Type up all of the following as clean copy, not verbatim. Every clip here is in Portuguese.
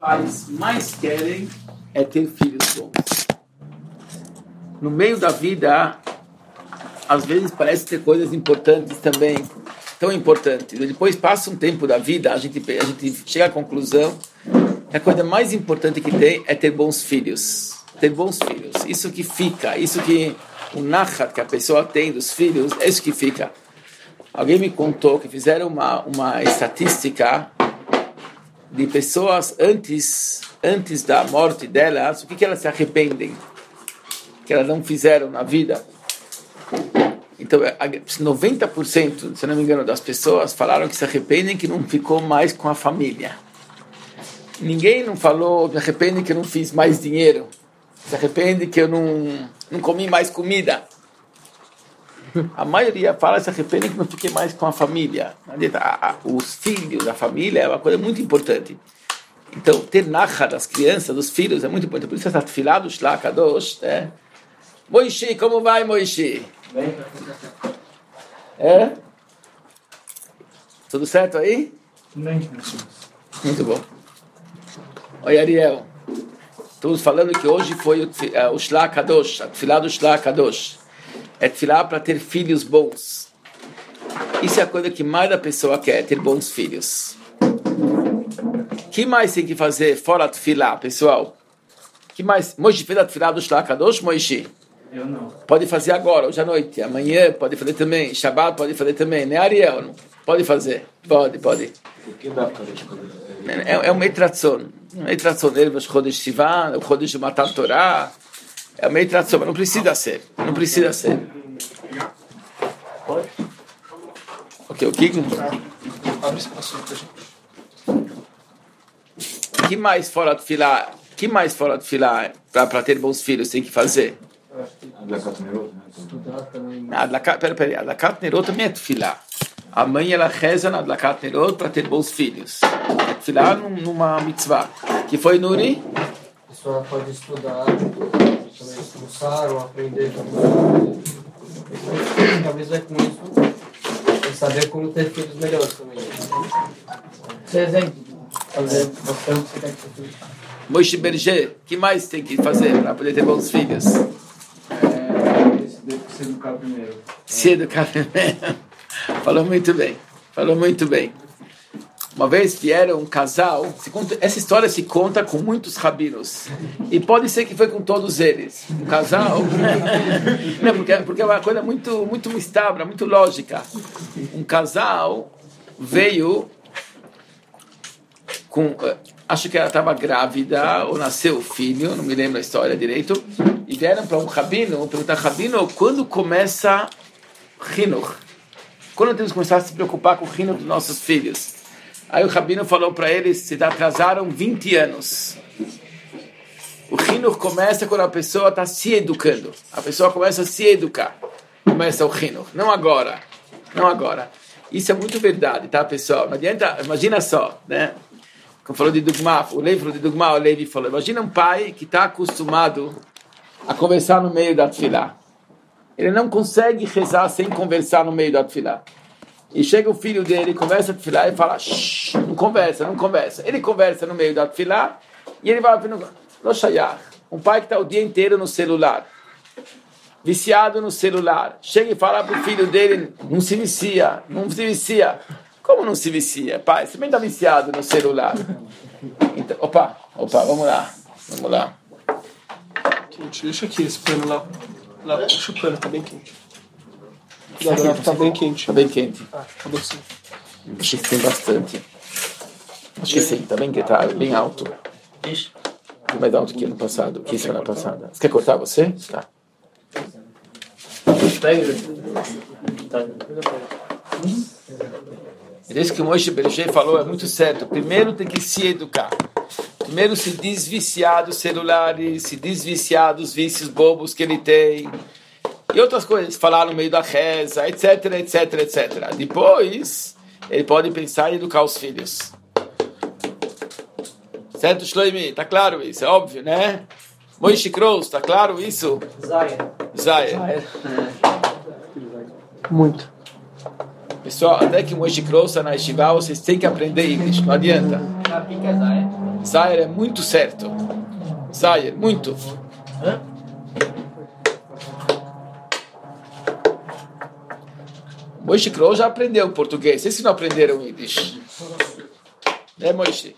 pais mais querem é ter filhos bons. No meio da vida, às vezes parece ter coisas importantes também, tão importantes. E depois passa um tempo da vida, a gente chega à conclusão que a coisa mais importante que tem é ter bons filhos. Ter bons filhos. Isso que fica, isso que o nachat que a pessoa tem dos filhos, é isso que fica. Alguém me contou que fizeram uma estatística de pessoas antes da morte delas, o que elas se arrependem, que elas não fizeram na vida. Então, 90%, se não me engano, das pessoas falaram que se arrependem que não ficou mais com a família. Ninguém não falou, me arrepende que eu não fiz mais dinheiro, se arrepende que eu não comi mais comida. A maioria fala se arrepende que não fiquei mais com a família. Os filhos, a família é uma coisa muito importante. Então, ter nachat das crianças, dos filhos, é muito importante. Por isso, essa tefilá do Shlach Kadosh, né? Moishi, como vai, Moishi? Bem. É? Tudo certo aí? Bem. Muito bom. Oi, Ariel. Estamos falando que hoje foi o Shlach Kadosh, a tefilá do Shlach Kadosh. É tefilá para ter filhos bons. Isso é a coisa que mais a pessoa quer, ter bons filhos. O que mais tem que fazer fora a tefilá, pessoal? Que mais? Moisés fez a tefilá do Shlach Kadosh, Moisés? Eu não. Pode fazer agora, hoje à noite. Amanhã pode fazer também. Shabbat pode fazer também. Né, Ariel? Não? Pode fazer. Pode. O que dá para É um Eitratzon. Um Eitratzon. Ele, o Chodesh Sivan, o Chodesh de Matan Torah. É uma Eitratzon, mas não precisa ser. Não precisa ser. Pode? Ok, o que? Abre espaço pra gente. Que mais fora de filar? Que mais fora de filar para ter bons filhos tem que fazer? Adlakat Nerot, né? Estudar também. Peraí. Adlakat Nerot também é filar. A mãe, ela reza na Adlakat Nerot para ter bons filhos. É filar numa mitzvah. Que foi, Nuri? A pessoa pode estudar, também expulsar ou aprender também. Talvez vai com isso e saber como ter filhos melhores também. Por exemplo, fazer bastante você quer ter filhos. Moishe Berger, que mais tem que fazer para poder ter bons filhos? Se educar primeiro. Se educar primeiro. Falou muito bem. Uma vez vieram um casal, essa história se conta com muitos rabinos, e pode ser que foi com todos eles. Um casal, não, porque é uma coisa muito, muito mistabra, muito lógica. Um casal veio acho que ela estava grávida, ou nasceu o filho, não me lembro a história direito, e vieram para um rabino, perguntar, rabino, quando começa Hinuch? Quando temos que começar a se preocupar com o Hinuch dos nossos filhos? Aí o rabino falou para eles, se atrasaram 20 anos. O Hinuch começa quando a pessoa está se educando. A pessoa começa a se educar. Começa o Hinuch. Não agora. Isso é muito verdade, tá, pessoal? Não adianta, imagina só, né? Como falou de Dugma, o Levi falou, imagina um pai que está acostumado a conversar no meio da tefilá. Ele não consegue rezar sem conversar no meio da tefilá. E chega o filho dele, conversa a tefilá e fala, shh, não conversa. Ele conversa no meio da tefilá e ele vai no shayach. Um pai que está o dia inteiro no celular, viciado no celular, chega e fala para o filho dele, não se vicia. Como não se vicia? Pai, você também está viciado no celular. Então, opa, vamos lá. Quente, deixa aqui esse pano lá. Deixa o pano, tá bem quente. Tá bem quente. Tá bem quente. Tá bem sim. Acho que tem bastante. Acho que sim, tá bem alto. Mais alto que ano passado, que semana passada. Você quer cortar você? Tá. Isso que o Moisés Berger falou é muito certo. Primeiro tem que se educar. Primeiro se desviciar dos celulares, se desviciar dos vícios bobos que ele tem. E outras coisas, falar no meio da reza, etc. Depois, ele pode pensar em educar os filhos. Certo, Shloimi? Tá claro isso? É óbvio, né? Moishe Kroos, tá claro isso? Zaya. Muito. Pessoal, até que o Moishe Kroos na Yeshiva, vocês têm que aprender inglês, não adianta. Sabe o que é Zaya? Zayer é muito certo. Zayer, muito. Moishe Kroll já aprendeu português. Vocês que não aprenderam Yiddish. Né, Moishe?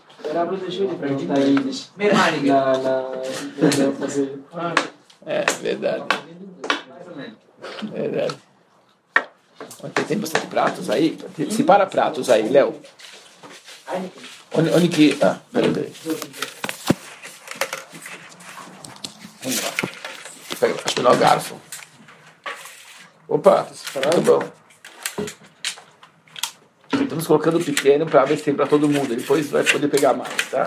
É, verdade. Verdade. Tem bastante pratos aí? Separa pratos aí, Léo. Onde que... Ah, peraí. Vamos lá. Acho que não é o garfo. Opa, muito bom. Estamos colocando pequeno para ver se tem para todo mundo. Depois vai poder pegar mais, tá?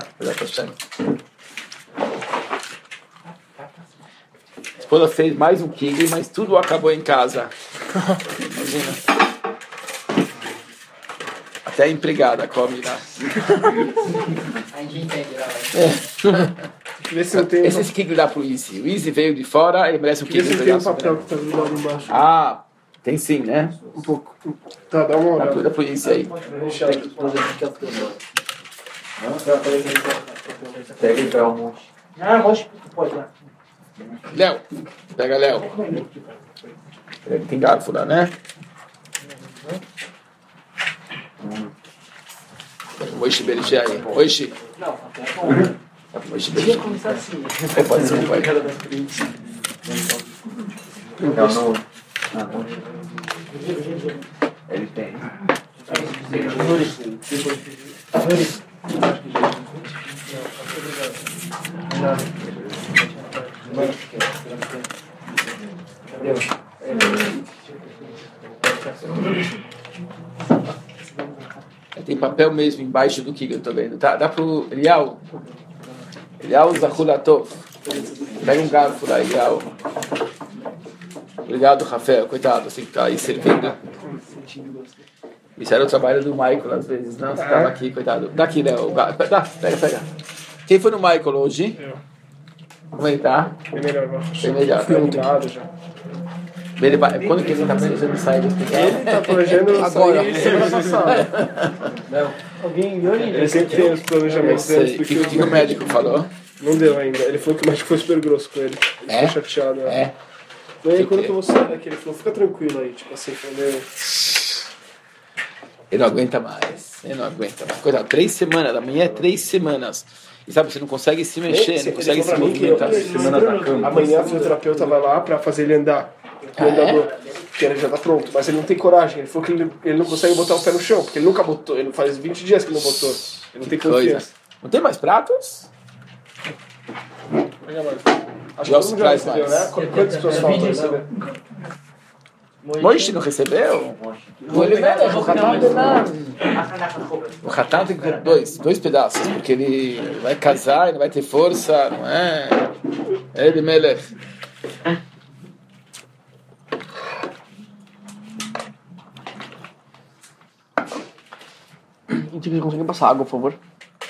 A esposa fez mais um kigli, mas tudo acabou em casa. Imagina. Até a empregada come lá. A gente entende, Esse kigli dá pro Izzy. O Izzy veio de fora, ele merece um kigli. Tem um papel que tá grudado embaixo. Ah, tem sim, né? Um pouco. Tá, dá uma olhada. Dá pro Izzy aí. Pega e um monte. Ah, monte que pode dar. Léo, pega Léo. Tem garfo lá, né? Moishe Berger aí. Moishe. Não, até bom. Moishe Podia Berger. começar assim. Pode ser, vai. Não. Ele tem. Tem papel mesmo embaixo do que eu tô vendo. Tá? Dá pro Elial. Elial Zahulatov. Pega um garfo lá, Elial. Obrigado, Rafael. Coitado, assim que tá aí servindo. Isso era o trabalho do Michael às vezes. Não, você tava aqui, coitado. Daqui, Léo. Pega. Quem foi no Michael hoje? Eu. Como ele tá? Bem melhor, Bem melhor. Fui mudado já. Quando que ele tá planejando sair do hospital? Ele tá planejando Agora. sair semana passada. Alguém viu ali? Ele sempre tem os planejamentos dele. O que o médico falou? Não deu ainda. Ele falou que o médico foi super grosso com ele. Ele É? ficou chateado. É. E aí, quando que eu vou sair daqui, ele falou, fica tranquilo aí. Tipo assim, falou, Ele não aguenta mais. Coitado, 3 semanas. Da manhã é 3 semanas. E sabe, você não consegue se mexer, não consegue se movimentar. Amanhã a fisioterapeuta vai lá pra fazer ele andar. Porque ele já tá pronto, mas ele não tem coragem. Ele falou que ele não consegue botar o pé no chão, porque ele nunca botou. Ele faz 20 dias que ele não botou. Ele não tem confiança. Não tem mais pratos? Acho que todo mundo já recebeu, né? Quantas pessoas faltam receber? Moishe não recebeu? O Hatan tem que ter dois pedaços, porque ele vai casar e não vai ter força, não é? É de Melech. A gente consegue passar água, por favor.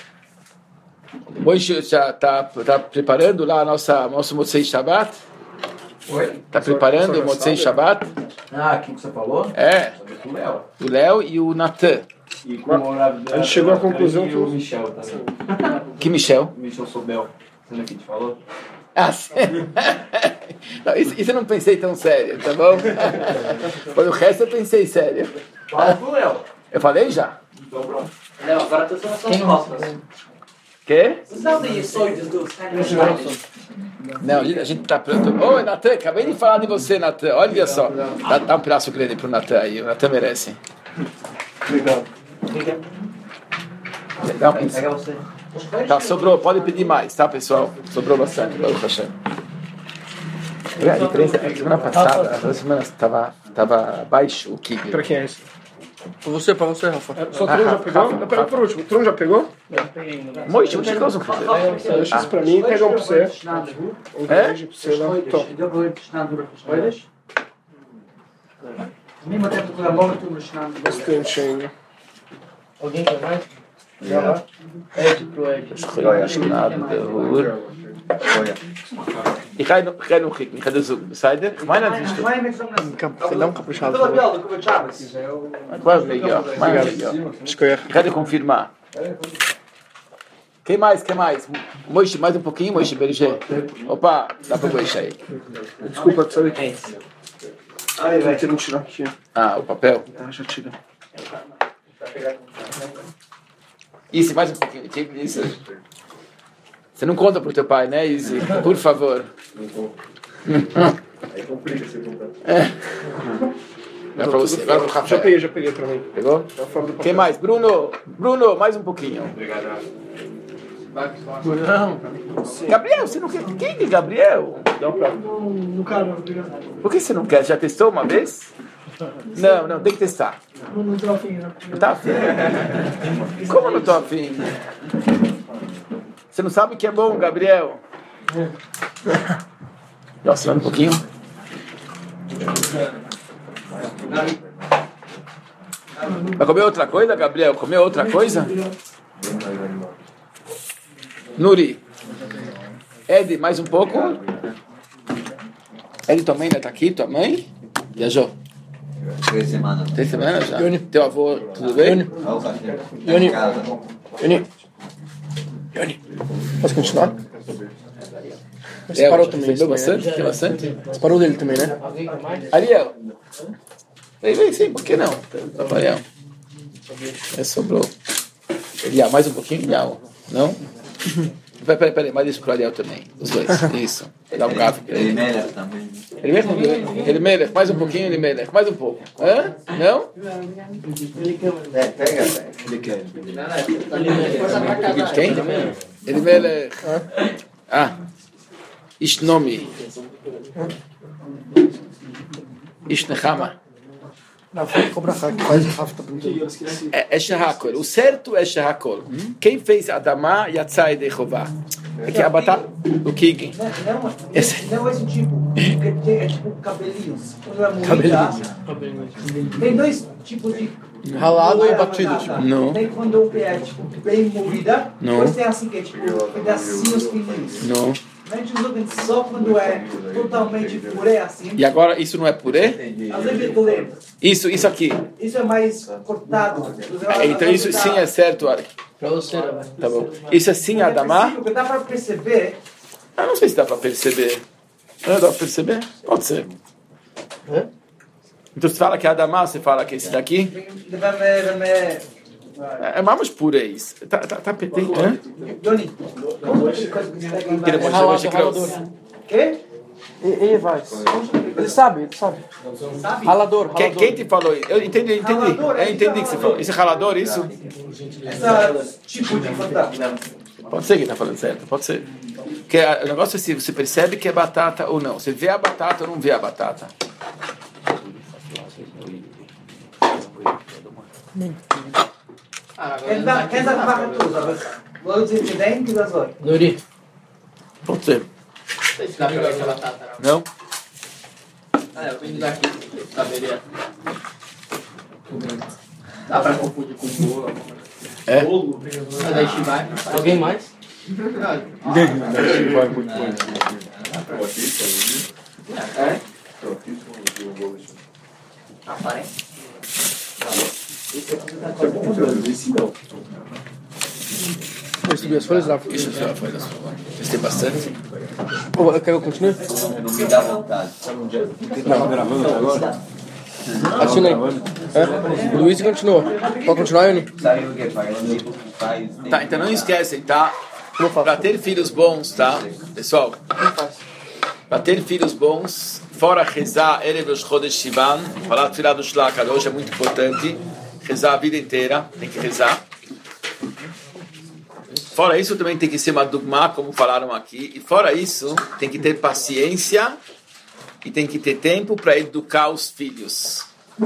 Moishe já tá preparando lá nosso Motzei Shabbat? Oi? Tá preparando o Motzei Shabbat? Ah, aqui que você falou? É. Com o Léo. O Léo e o Natan. E com o A gente chegou à conclusão que que o Michel também. Que Michel? O Michel Sobel. Você não é que te falou? Ah, sim. Não, isso eu não pensei tão sério, tá bom? Por o resto eu pensei sério. Fala pro Léo. Eu falei já? Então pronto. Não, agora tô só nas costas. Quê? Vocês sabem isso, dos Não, a gente tá pronto. Ô, Natan, acabei de falar de você, Natan. Olha só. Dá um pedaço grande pro Natan aí. O Natan merece. Obrigado. Dá um Pega você. Tá, sobrou. Pode pedir mais, tá, pessoal? Sobrou bastante. Baruch Hashem. A diferença é que semana passada, a semana tava baixo o Kigli. Pra quem é esse? Pra você, Rafa. Só o Tron já pegou? Não, pera, por último. O Tron já pegou? Moishe, o que nós vamos fazer? Deixa isso pra mim e pega um pra você. Um grande pra você lá. Top. Bastante ainda. Alguém quer mais? Ed pro Ed. Ich kann noch kicken. Ich kann das so. Seid ihr? Meiner ist nicht. Você dá um caprichado. Quase legal. Mais legal. Acho que eu ia. Ich kann confirmar. Quem mais? Moishe, mais um pouquinho, Moishe Berger. Opa, dá para o Moishe aí. Desculpa, precisa de quem? Vai ter um tirar aqui. Ah, o papel. Tá, já tira. Isso, mais um pouquinho. Isso. Você não conta pro teu pai, né, Izzy? Por favor. Aí complica você contar. É pra você. Agora pro café. Já peguei pra mim. Pegou? Tá fora do papel. Quem mais? Bruno, mais um pouquinho. Obrigado. Não. Gabriel, você não quer? Quem é Gabriel? Não, pra... Não quero, obrigado. Por que você não quer? Já testou uma vez? Não, tem que testar. Não tô afim, não. Não tá afim? Como não tô afim? Você não sabe o que é bom, Gabriel? Nossa, um pouquinho. Vai comer outra coisa, Gabriel? Comer outra coisa? Nuri. Ed, mais um pouco. Ed, tua mãe ainda tá aqui? Tua mãe? Viajou? 3 semanas. 3 semanas já? Yoni. Teu avô, tudo bem? Yoni. Casa. Yoni. Posso continuar? Você É, parou também, recebeu isso, né? bastante? Tem bastante? Você parou dele também, né? Alguém quer mais? Ariel. Vem, sim, por que não? Rafael. Sobrou. Eliel, mais um pouquinho, Eliel. Não? Peraí, mais isso pro Ariel também. Os dois. Isso. Dá um garfo pra ele. Elimelech também. Elimelech, mais um pouquinho, Elimelech. Mais um pouco. Hã? Não? Pega, ele quer. Quem? Elimelech. Ah. Ishnomi. Ishnechama. Não, foi cobrar que faz Rafa primeiro. É Shehakol. O certo é Shehakol. Quem fez Adamá Yatzai de Jeová? É que a batata. O Kig. Não esse tipo, porque é tipo cabelinhos. Quando é moída, tem dois tipos de Ralado e batido, tipo. Não. Tem quando é tipo bem moída, Não. depois tem assim que é tipo pedacinhos fininhos. Não. A gente usa só quando é totalmente purê assim. E agora, isso não é purê? Às vezes eu lembro. Isso aqui. Isso é mais cortado. Então isso sim é certo. Pra você, né? Tá bom. Isso é sim Adamá? Porque dá pra perceber. Eu não sei se dá pra perceber. Não dá pra perceber? Pode ser. Então você fala que é Adamá, você fala que é esse daqui? É mais pureis. Tá tem, hã? Doni, como que coisa que você pega em Tira baixo? Ralador. Quê? E vai. Ele sabe. Ralador. Quem te falou isso? Eu entendi. Eu entendi que você falou. Isso é ralador, isso? Esse tipo de fantasma. Pode ser que está falando certo, pode ser. Porque o negócio é se você percebe que é batata ou não. Você vê a batata ou não vê a batata. Quem sabe barra tudo, aber wollen Sie bedenken, das soll. Nuri. Pode ser. Você dá pra ver aquela batata, Não? não? Eu vim daqui, saberia. Dá pra confundir com bolo. É? Bolo? Mas aí vai. Alguém mais? Vou subir as folhas, Rafa. Isso já foi da sua. Vocês têm bastante? Quer que eu continue? Não me dá vontade. Assina aí. O Luiz continua. Pode continuar, Yoni? Sabe o que faz? Faz. Tá, então não esquecem, tá? Para ter filhos bons, tá? Pessoal, para ter filhos bons, fora rezar Erev Rosh Chodesh Sivan, falar Tfilah do Shlach Kadosh é muito importante. Rezar a vida inteira, tem que rezar. Fora isso, também tem que ser uma dogma, como falaram aqui. E fora isso, tem que ter paciência e tem que ter tempo para educar os filhos.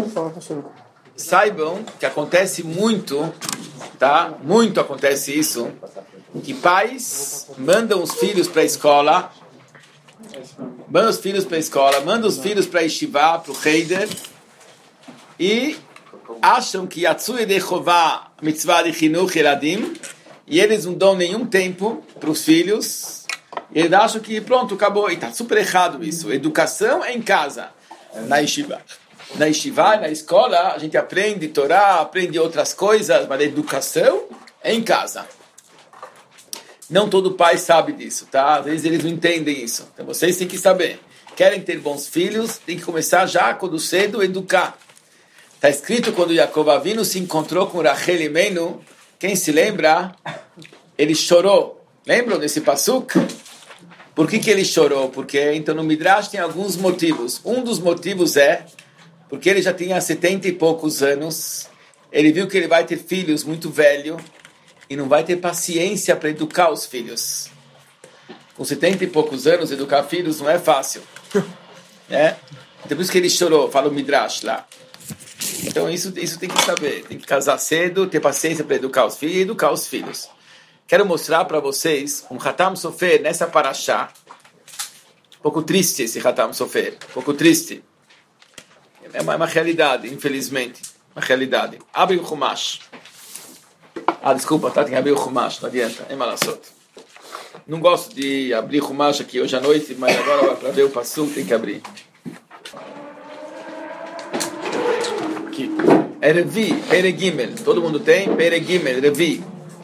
Saibam que acontece muito, tá? Muito acontece isso, que pais mandam os filhos para a escola, mandam os filhos para Yeshiva, para o Heider, e acham que Yatsu Yedei Chová, mitzvah de Chinuch Eladim, e eles não dão nenhum tempo para os filhos, e eles acham que pronto, acabou, e está super errado isso. Educação é em casa, na Yeshiva. Na Yeshiva, na escola, a gente aprende Torá, aprende outras coisas, mas a educação é em casa. Não todo pai sabe disso, tá? Às vezes eles não entendem isso. Então vocês têm que saber. Querem ter bons filhos, tem que começar já, quando cedo, educar. Está escrito quando Yaakov Avinu se encontrou com Rachel Imenu, quem se lembra? Ele chorou. Lembram desse pasuk? Por que ele chorou? Porque então no Midrash tem alguns motivos. Um dos motivos é porque ele já tinha 70 e poucos anos. Ele viu que ele vai ter filhos muito velho e não vai ter paciência para educar os filhos. Com 70 e poucos anos, educar filhos não é fácil. Né? Então por isso que ele chorou, fala o Midrash lá. Então isso tem que saber. Tem que casar cedo, ter paciência para educar os filhos e educar os filhos. Quero mostrar para vocês um Hatam Sofer nessa paraxá. Um pouco triste esse Hatam Sofer. Um pouco triste. É uma realidade, infelizmente. Uma realidade. Abre o Chumash. Desculpa, tá? Tem que abrir o Chumash, não adianta. É malassot. Não gosto de abrir o Chumash aqui hoje à noite, mas agora para ver o Pasuk tem que abrir. Aqui. É Revi, Pere Gimel. Todo mundo tem? Pere Gimel, Revi.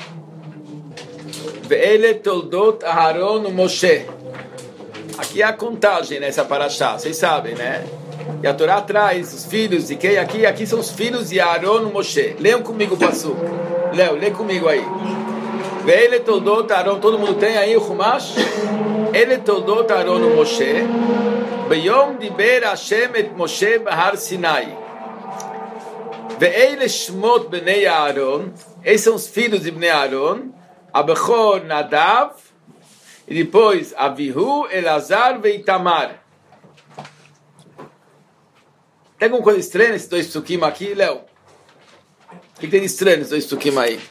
Ve'ele toldot Aharon e Moshe. Aqui é a contagem nessa paraxá, vocês sabem, né? E a Torá traz os filhos de quem? Aqui são os filhos de Aharon e Moshe. Leiam comigo o pasuk. Léo, lê comigo aí. Ve'ele toldot Aharon. Todo mundo tem aí o Chumash? Ele toldot Aharon e Moshe. Beyom diber Hashem et Moshe bahar Sinai. Ve'ele shmot bnei Aharon. Esses são os filhos de Bnei Aharon. Abechor Nadav, e depois Avihu, Elazar e Itamar. Tem alguma coisa estranha nesses dois psukim aqui, Léo? O que tem de estranho nesses dois psukim aí?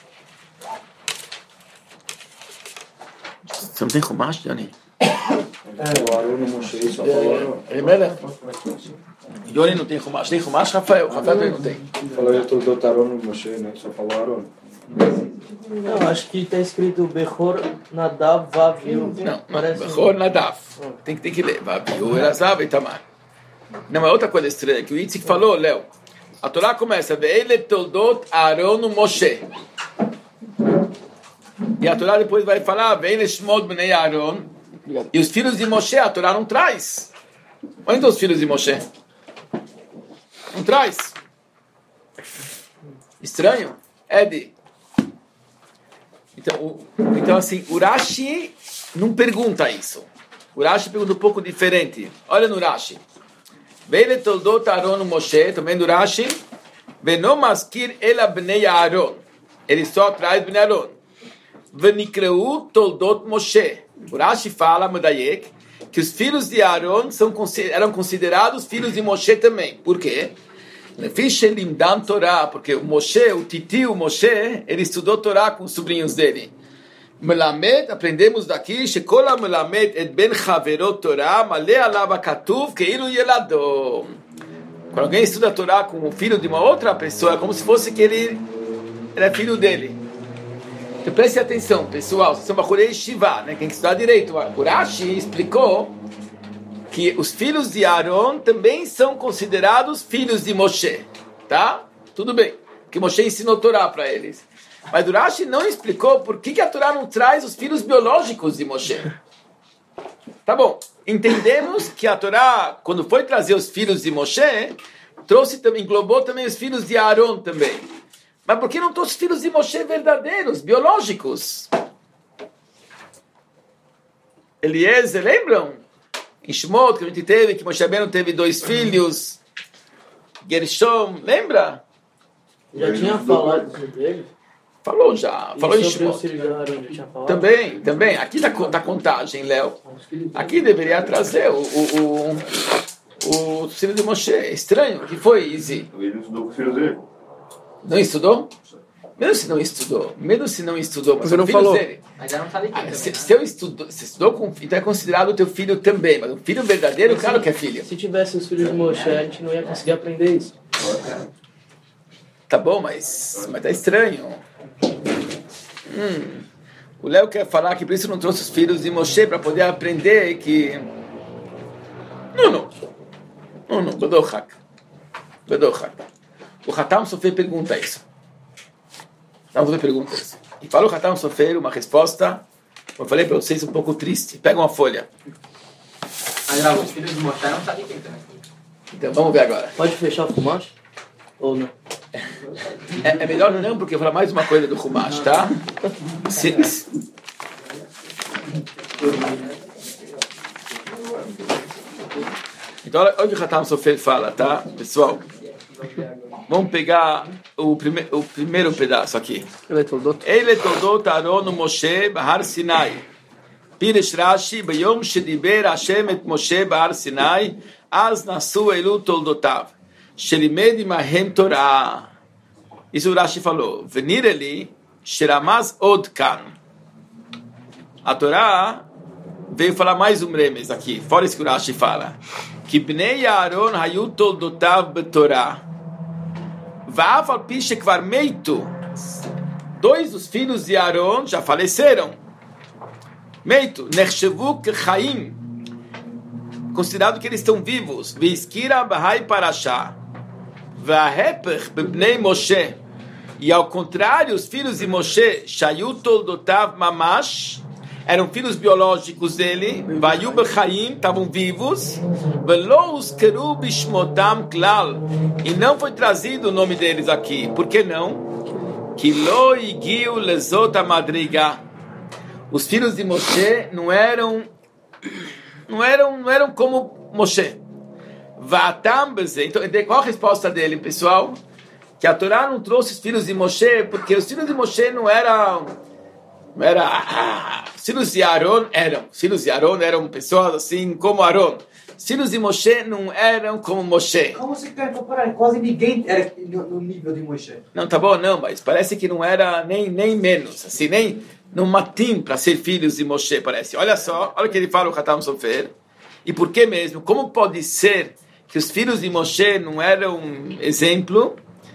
Você não tem Chumash, Johnny? O Aron e Moshe só falaram. Johnny não tem Chumash. Tem Chumash, Rafael? Rafael também não tem. Falou eu estou do Aron e Moshe, né? Só falou Aron. Não, acho que está escrito Bechor Nadav Vaviu. Não, Bechor Nadav. Tem que ler. Vaviu, Elazar e Itamar. Não, é outra coisa estranha que o Itzik falou, Léo. A Torá começa, Ve'ele toldot Aron e Moshe. E a Torá depois vai falar, Ve'ele shmot bnei Aron. E os filhos de Moshe, a Torá não traz. Onde estão os filhos de Moshe? Não traz. Estranho? Edi. Então assim, o Rashi não pergunta isso. O Rashi pergunta um pouco diferente. Olha no Rashi. Ve'ele toldot Aron e Moshe, também do Rashi. Ve'no maskir ela bnei Aron. Ele só traz bnei Aron. Ve'nikreu toldot Moshe. O Rashi fala, Medayek, que os filhos de Aron eram considerados filhos de Moshe também. Por quê? Porque o Moshe, o titio Moshe, ele estudou Torá com os sobrinhos dele. Melamed, aprendemos daqui, Shekola melamed et ben chaverot Torá, malé alava katuv keilu yelado. Quando alguém estuda Torá com o filho de uma outra pessoa, é como se fosse que ele era filho dele. Então preste atenção, pessoal, vocês são Bachurei Shiva, né? Quem estudar direito, o Rashi explicou que os filhos de Aaron também são considerados filhos de Moshe, tá? Tudo bem, que Moshe ensinou Torá para eles. Mas o Rashi não explicou por que a Torá não traz os filhos biológicos de Moshe. Tá bom, entendemos que a Torá, quando foi trazer os filhos de Moshe, englobou também os filhos de Aaron também. Mas por que não trouxe os filhos de Moshe verdadeiros, biológicos? Eliezer, lembram? Em Shemot, que a gente teve, que Moshe Rabbeinu teve 2 filhos, Gershom, lembra? Já tinha falado dele? Falou já, falou em Shemot. Também, aqui da contagem, Léo. Aqui deveria trazer o filho de Moshe. Estranho, que foi, Izzy? Ele estudou com o filho dele. Não estudou? Mesmo se não estudou, mas você não filhos falou. Dele. Mas já não falei que Se estudou com então é considerado o teu filho também, mas o filho verdadeiro, claro que é filho. Se tivesse os filhos de Moshe, a gente não ia conseguir aprender isso. Tá bom, mas tá estranho. O Léo quer falar que por isso não trouxe os filhos de Moshe para poder aprender que... Não, Bedochak. O Hatam Sofer pergunta isso. E fala o Hatam Sofer uma resposta Eu falei para vocês, um pouco triste. Pega uma folha. Mas os filhos de Moshe não sabem quem também. Então, vamos ver agora. Pode fechar o fumaça? Ou não? É melhor não, porque eu vou falar mais uma coisa do Chumash, tá? Então, olha o que o Hatam Sofer fala, tá? Pessoal, vamos pegar o primeiro pedaço aqui. Ele toldot Aaron Moshe Bahar Sinai. Pirish Rashi, Bayom Shediber Hashem et Moshe Bahar Sinai, Az Nasu Elu Toldotav. Shelimed Mahem Torah. Isso o Rashi falou. Venir eli, Sheramaz Od Kan. A Torá veio falar mais um remes aqui, fora isso que o Rashi fala. Que Bnei Aaron Hayu Toldotav Betorah. Va'af al pi shekvar meitu. 2 dos filhos de Aaron já faleceram. Meitu. Nechshevu kechaim. Considerado que eles estão vivos. Ve'izkira b'hai parashah. Va'hepech b'bnei Moshe. E ao contrário, os filhos de Moshe, Shayu Toldotav Mamash, eram filhos biológicos dele, Vayu B'chaim, estavam vivos, Velo Uzkeru Bishmotam Klal, e não foi trazido o nome deles aqui. Por que não? Que Lo Igiu Lezot Madriga. Os filhos de Moshe não eram como Moshe. Vatam Beze. Então, qual a resposta dele, pessoal? Que a Torá não trouxe os filhos de Moshe, porque os filhos de Moshe não eram... Os filhos de Aaron eram. Os filhos de Aaron eram pessoas assim como Aaron. Os filhos de Moshe não eram como Moshe. Como você quer comparar? Quase ninguém era no nível de Moshe. Não, tá bom, não, mas parece que não era nem menos, assim, nem no matim para ser filhos de Moshe, parece. Olha só, olha o que ele fala, o Hatam Sofer. E por que mesmo? Como pode ser que os filhos de Moshe não eram um exemplo?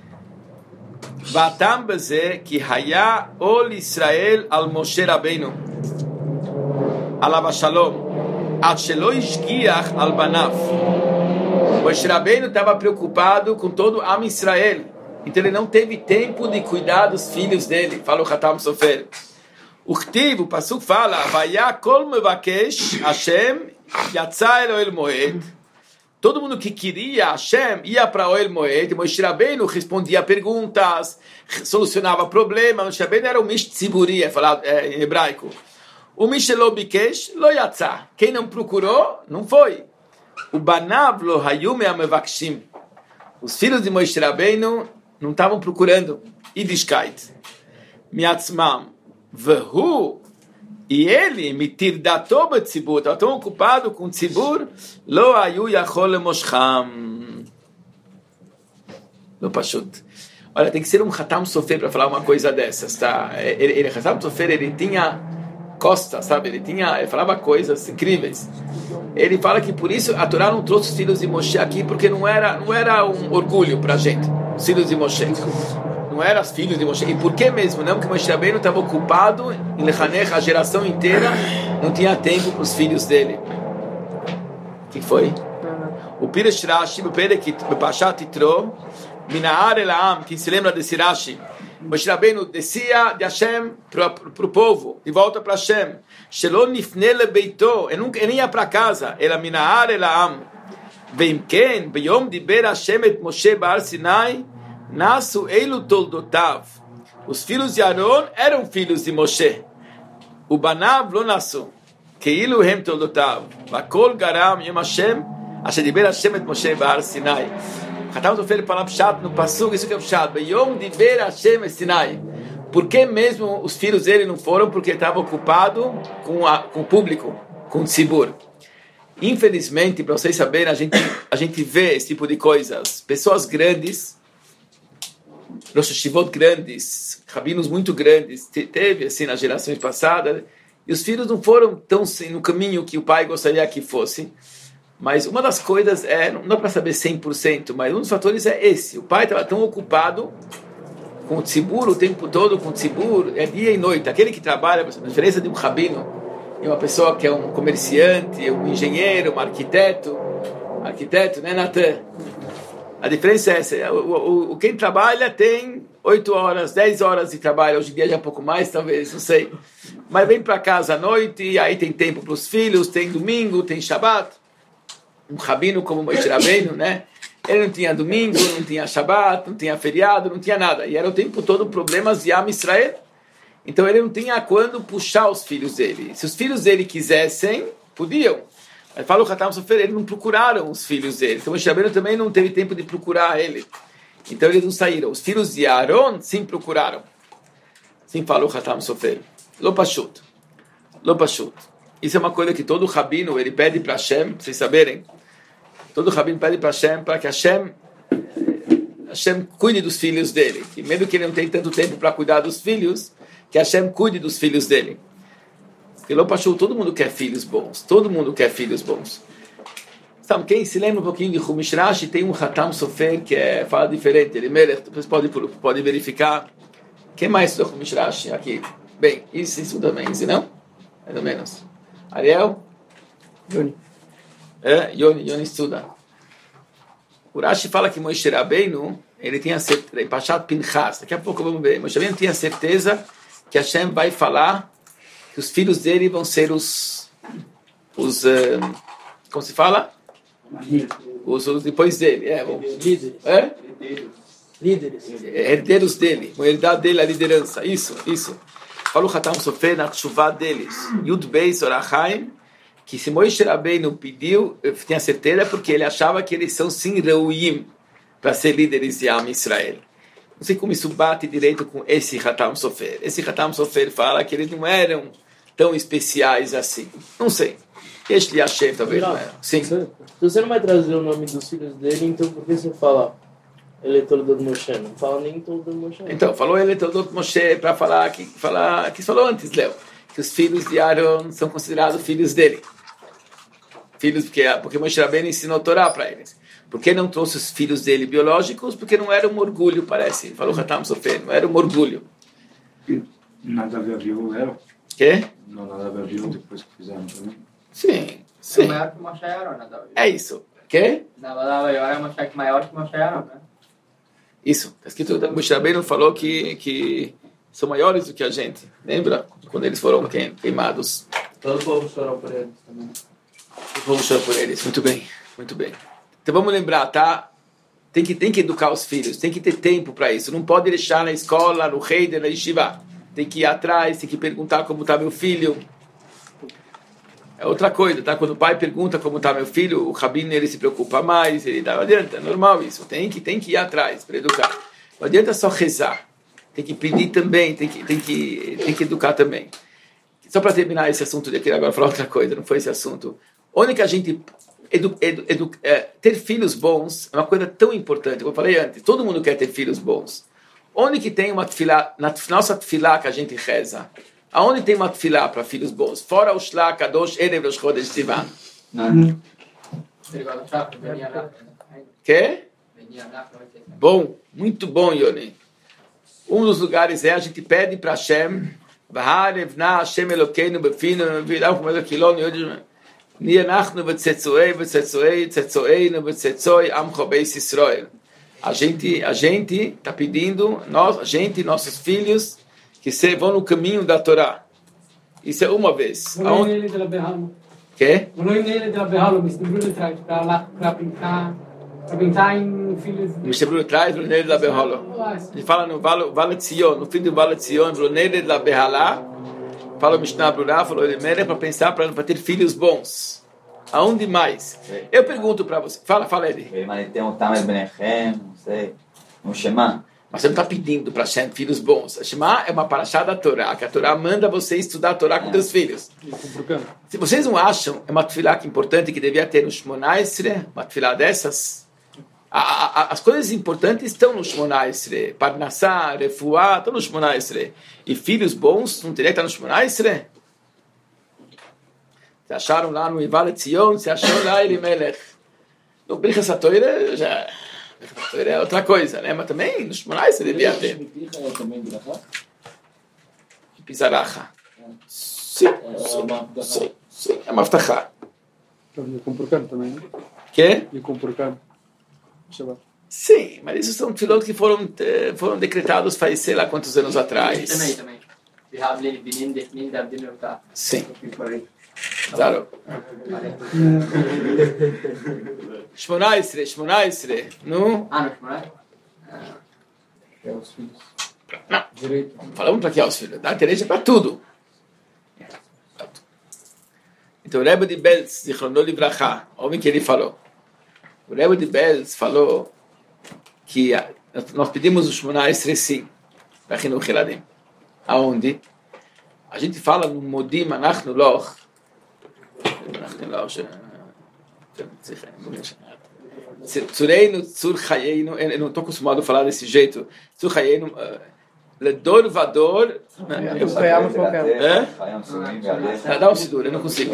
Vatam beze ki haya ol Israel al Moshe Rabbeinu alav shalom ad shelo ishgiach al banav. Moshe Rabbeinu estava preocupado com todo o Am Israel, então ele não teve tempo de cuidar dos filhos dele. Fala o Hatam Sofer. O Pasuk fala vaya kol mevakesh Hashem yatsa el Ohel Moed. Todo mundo que queria Hashem ia para Ohel Moed. Moshe Rabbeinu respondia perguntas, solucionava problemas. Moshe Rabbeinu era o Mish Tziburi, é falado em hebraico. O Mish lo bikesh lo yatsa. Quem não procurou, não foi. O Banav lo hayu me'amevakshim. Os filhos de Moshe Rabbeinu não estavam procurando. Yiddishkeit. Miatzmam. Vehu. E ele, mitir dato betzibur, estava tão ocupado com o tzibur, lo ayu yachol lemoshcham. Lo pashut. Olha, tem que ser um Hatam Sofer para falar uma coisa dessas, tá? Hatam Sofer, ele tinha costa, sabe? Ele falava coisas incríveis. Ele fala que por isso a Torá não trouxe os filhos de Moshe aqui, porque não era um orgulho para a gente, os filhos de Moshe. Não eram os filhos de Moshe. E por que mesmo? Não, porque Moshe Rabbeinu estava ocupado em Lechanech, a geração inteira não tinha tempo para os filhos dele. O que foi? O Pirish Rashi, o Perek Bepashat Yitro, Minahar Elam, quem se lembra desse Rashi? Moshe Rabbeinu descia de Hashem para o povo, de volta para Hashem. Shelo nifne lebeito, ele nem ia para casa. Era Minahar Elam. Veimken, beyom diber Hashem et Moshe Bahar Sinai, Nasu Eilu Toldotav. Os filhos de Aaron eram filhos de Moshe. O Banav lo nasu. Keilu hem Toldotav. Vakol garam yom Hashem. Asher diber Hashem et Moshe Bahar Sinai. Hatam Sofer fala pshat no pasuk, isso que é pshat. Beyom diber Hashem et Sinai. Por que mesmo os filhos dele não foram? Porque ele estava ocupado com o público, com o tzibur. Infelizmente, para vocês saberem, a gente vê esse tipo de coisas. Pessoas grandes, Rosh Hashivot grandes, rabinos muito grandes, teve assim nas gerações passadas, e os filhos não foram tão assim, no caminho que o pai gostaria que fosse. Mas uma das coisas não dá para saber 100%, mas um dos fatores é esse: o pai estava tão ocupado com o tzibur o tempo todo, com o tzibur, dia e noite. Aquele que trabalha, a diferença de um rabino e uma pessoa que é um comerciante, um engenheiro, um arquiteto, né, Natan? A diferença é essa: quem trabalha tem 8 horas, 10 horas de trabalho, hoje em dia já um pouco mais, talvez, não sei. mas vem para casa à noite, e aí tem tempo para os filhos, tem domingo, tem Shabbat. Um rabino como Moshe Rabbeinu, né? Ele não tinha domingo, não tinha Shabbat, não tinha feriado, não tinha nada. E era o tempo todo problemas de Am Israel. Então ele não tinha quando puxar os filhos dele. Se os filhos dele quisessem, podiam. Mas fala o Hatam Sofer, eles não procuraram os filhos dele. Então Moshe Rabbeinu também não teve tempo de procurar ele. Então eles não saíram. Os filhos de Aaron sim procuraram. Sim falou o Hatam Sofer. Lo pashut. Lo pashut. Isso é uma coisa que todo rabino ele pede para Hashem, para vocês saberem. Todo rabino pede para Hashem, para que Hashem cuide dos filhos dele. E mesmo que ele não tenha tanto tempo para cuidar dos filhos, que Hashem cuide dos filhos dele. Porque Lo pashut, todo mundo quer filhos bons. Todo mundo quer filhos bons. Sabe, quem se lembra um pouquinho de Chumash Rashi, tem um Hatam Sofer que fala diferente. Ele depois pode verificar. Quem mais estuda Chumash Rashi aqui? Bem, isso também, se não? Mais ou menos. Ariel? Yoni. Yoni estuda. O Rashi fala que Moshe Rabbeinu, ele tinha certeza, em Pashat Pinchas, daqui a pouco vamos ver, Moshe Rabbeinu tinha certeza que Hashem vai falar que os filhos dele vão ser os como se fala? Os depois dele. Líderes. Líderes. Herdeiros dele, vão herdar dele a liderança. Isso. Falou o Hatam Sofer na tshuva deles. Yud Beis Orachaim, que se Moshe Rabbeinu pediu, eu tinha certeza, porque ele achava que eles são sim reuim para ser líderes de Am Israel. Não sei como isso bate direito com esse Hatam Sofer. Esse Hatam Sofer fala que eles não eram tão especiais assim. Não sei. Este Hashem talvez não era. Sim. Se você não vai trazer o nome dos filhos dele, então por que você fala eleitor do Moshe? Não fala nem todo do Moshe. Então, falou eleitor do Moshe para falar que falou antes, Léo, que os filhos de Aaron são considerados filhos dele. Filhos porque Moshe Rabbeinu ensinou a Torá para eles. Por que não trouxe os filhos dele biológicos? Porque não era um orgulho, parece. Falou Hatam Sofer, não era um orgulho. Nada a ver viu ela? Quê? Não, nada a ver viu depois que fizeram também. Sim. É maior que Moshe Aaron, Nadav. É isso. Quê? Nadav é maior que Moshe Aaron, né? Isso. Está escrito, Moshe Rabbeinu falou que são maiores do que a gente. Lembra? Quando eles foram queimados. Todo o povo chorou por eles também. O povo chorou por eles. Muito bem. Muito bem. Então vamos lembrar, tá? Tem que educar os filhos. Tem que ter tempo para isso. Não pode deixar na escola, no Heider, na Yeshiva. Tem que ir atrás, tem que perguntar como está meu filho. É outra coisa, tá? Quando o pai pergunta como está meu filho, o rabino ele se preocupa mais, ele dá, não adianta, é normal isso. Tem que ir atrás para educar. Não adianta só rezar. Tem que pedir também, tem que educar também. Só para terminar esse assunto de aqui, agora falar outra coisa, não foi esse assunto. Onde que a gente ter filhos bons é uma coisa tão importante. Como eu falei antes, todo mundo quer ter filhos bons. Onde que tem uma tefilá, na nossa tefilá que a gente reza? Aonde tem uma tefilá para filhos bons? Fora o Shlá, Kadosh, Erev, Rosh Chodesh, Sivan. Quê? Bom, muito bom, Yoni. Um dos lugares a gente pede para Hashem, V'harevna Hashem Elokeinu befinu, v'irav como aquilo, Nianachnu v'tzetzoei, v'tzetzoei, tzetzoeinu v'tzetzoi, Amcho Beis Yisrael. A gente está pedindo, nossos filhos, que vão no caminho da Torá. Isso é uma vez. Quê? Para pintar em filhos... Mishabru traz Brunei de la Beholo. Ele fala no Vale de Sion, no fim do Vale de Sion, Brunei de la Behalá. Fala o Mishnah Brurá, falou ele para pensar para ter filhos bons. Aonde mais? Eu pergunto para você. Fala ele. Ele tem um tamanho Benechem, não sei. Um Shema. Mas você não está pedindo para Hashem filhos bons. A Shema é uma paraxá da Torá, que a Torá manda você estudar a Torá com seus filhos. Se vocês não acham, é uma tefilá importante que devia ter no Shmona Esrei, uma tefilá dessas. As coisas importantes estão no Shmona Esrei. Parnassá, Refuá, estão no Shmona Esrei. E filhos bons não teria que estar no Shmona Esrei? Se acharam lá no Ival Tzion, se achou lá Elimelech. No Birchas HaTorah já... é outra coisa, né? Mas também nos Shmona Esrei devia ter. Pizaracha. Sim. É uma aftachá. E com porcano também, né? Quê? E com porcano. Sim, mas isso são filósofos que foram decretados faz sei lá quantos anos atrás. Também. Sim. Claro. Shmona Esre. No? Ah, no Shmona? Não. Falamos para que aos filhos. Dá interesse para tudo. Então o Rebbe de Belz, Zichrono Livracha, ouve o que ele falou. O Rebbe de Belz falou que nós pedimos o Shmona Esre sim, para Chinuch Eladim. Aonde? A gente fala no Modim Anachnu Loch, Tzureinu, Tzur Chayeinu, eu não estou acostumado a falar desse jeito, Tzur Chayeinu, Ledor Vador, dá um sidur, eu não consigo.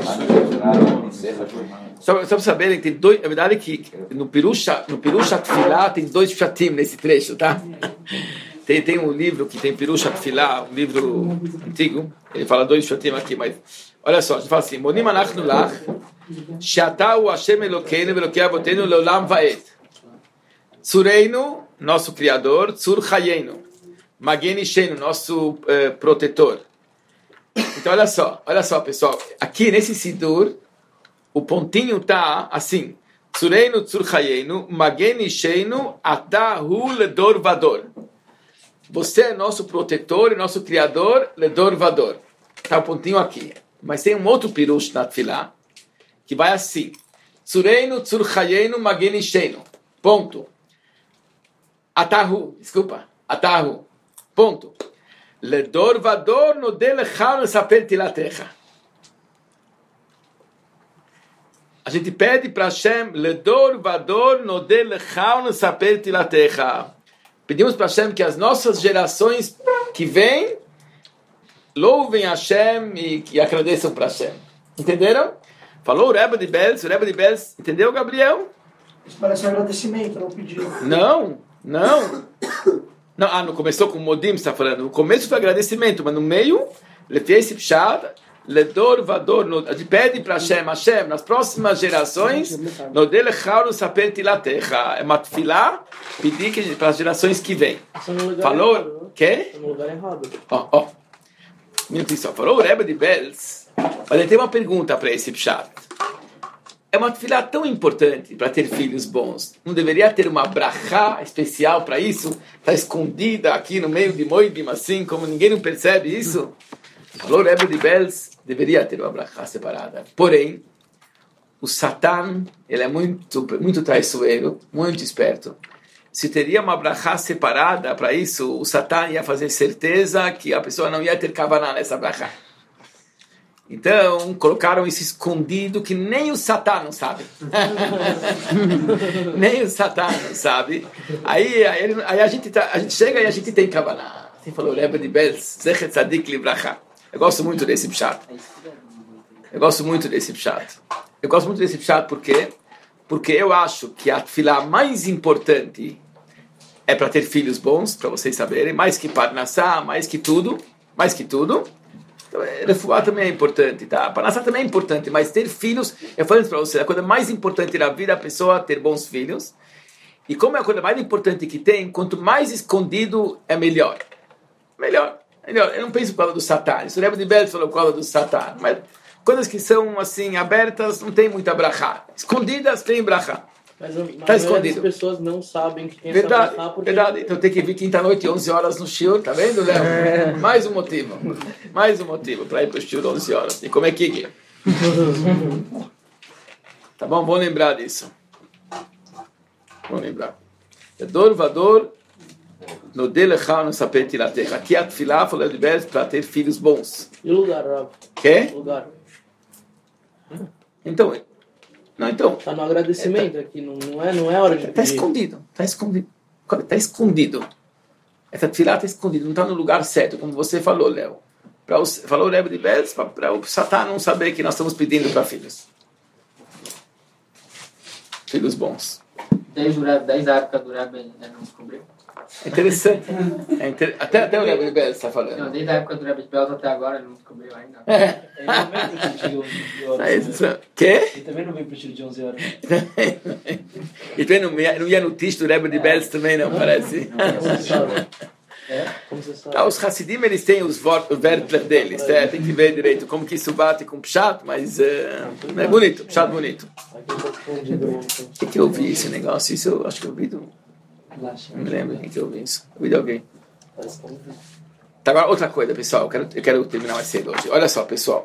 Só para saberem, tem dois, é verdade que no Pirusha Tfilá tem dois pshatim nesse trecho, tá? Tem um livro que tem Pirusha Tfilá, um livro antigo, ele fala dois pshatim aqui, mas olha só, a gente fala assim, Monim Anachnu Lach, Shatau Hashem Elokeinu Velokei Avotenu Leolam Vaed. Tzureinu, nosso Criador, Tzur Chayeinu. Magen Ishenu, nosso protetor. Então, olha só, pessoal. Aqui nesse Sidur, o pontinho tá assim. Tzureinu, Tzur Chayeinu, Magen Ishenu, Atahu Ledor Vador. Você é nosso protetor e nosso criador, Ledor Vador. Tá o pontinho aqui. Mas tem um outro pirush na Tfilá, que vai assim. Tzureinu, Tzur Chayeinu, Magen Ishenu. Ponto. Atahu. Ponto. Ledor vador no delechar saper tilatecha. A gente pede para Hashem, Ledor vador no delechar saper tilatecha. Pedimos para Hashem que as nossas gerações que vêm louvem Hashem e agradeçam para Hashem. Entenderam? Falou o Rebbe de Belz, entendeu, Gabriel? Isso parece um agradecimento, não pediu. Não, não começou com o Modim, você está falando. No começo foi agradecimento, mas no meio, ele fez esse pshad, Ledor Vador, a gente pede para Hashem, nas próximas gerações, no Delecharu Saper Tilatecha, é uma tefilá, pedir para as gerações que vêm. Falou, o quê? No lugar errado. Minuto só. Falou o Rebbe de Belz, mas ele tem uma pergunta para esse pshad. É uma tefilá tão importante para ter filhos bons. Não deveria ter uma brachá especial para isso? Está escondida aqui no meio de Moedim, assim, como ninguém não percebe isso? Falou o Rebbe de Belz, deveria ter uma brachá separada. Porém, o Satan, ele é muito traiçoeiro, muito esperto. Se teria uma brachá separada para isso, o Satan ia fazer certeza que a pessoa não ia ter kavaná nessa brachá. Então, colocaram isso escondido que nem o Satã não sabe. Nem o Satã não sabe. Aí a gente chega e a gente tem Kavaná. Você falou, Rebbe de Belz, Zechet Tzadik Livracha. Eu gosto muito desse pshat. Eu gosto muito desse pshat porque eu acho que a tefilá mais importante é para ter filhos bons, para vocês saberem, mais que Parnassá, mais que tudo. Refuá também é importante, tá? Parnassá também é importante, mas ter filhos, eu falo isso para você, a coisa mais importante na vida é a pessoa ter bons filhos. E como é a coisa mais importante que tem, quanto mais escondido é melhor. Melhor. Eu não penso por causa do Satã. Isso o Rebbe de Belz falou por causa do Satã. Mas coisas que são assim abertas não tem muita brachá. Escondidas tem brachá. Está escondido. As pessoas não sabem que tem verdade, essa porque... Verdade. Então tem que vir quinta-noite, 11 horas no shiur, tá vendo, Léo? Mais um motivo para ir para o shiur 11 horas. E como é que tá bom? Vamos lembrar disso. Vamos lembrar. Ledor vador no delechar no saper tilatecha. Aqui a tefilá falou de Belz para ter filhos bons. E o lugar, Rav? Quê? Lugar. Então... Está no agradecimento aqui, não é hora de pedir. Está escondido. Essa tefilá está escondida, não está no lugar certo, como você falou, Léo. Falou o Rebbe de Belz, para o Satã não saber que nós estamos pedindo para filhos. Filhos bons. Desde a época do Rebbe não descobriu? É interessante. Até o Rebbe de Belz está falando. Não, desde a época do Rebbe de Belz até agora ele não descobriu ainda. Quê? Ele também não veio para o tiro de 11 horas. E também não ia no tish do Rebbe de Belz também, não, parece. Como você sabe? Os Hassidim, eles têm os Wertler deles, tem que ver direito como que isso bate com Pshat, mas é bonito, Pshat bonito. O que eu vi esse negócio? Isso eu acho que eu vi do... Não me lembro quem que eu vi isso. Eu vi de alguém. Tá, agora outra coisa, pessoal, eu quero terminar mais cedo hoje. Olha só, pessoal.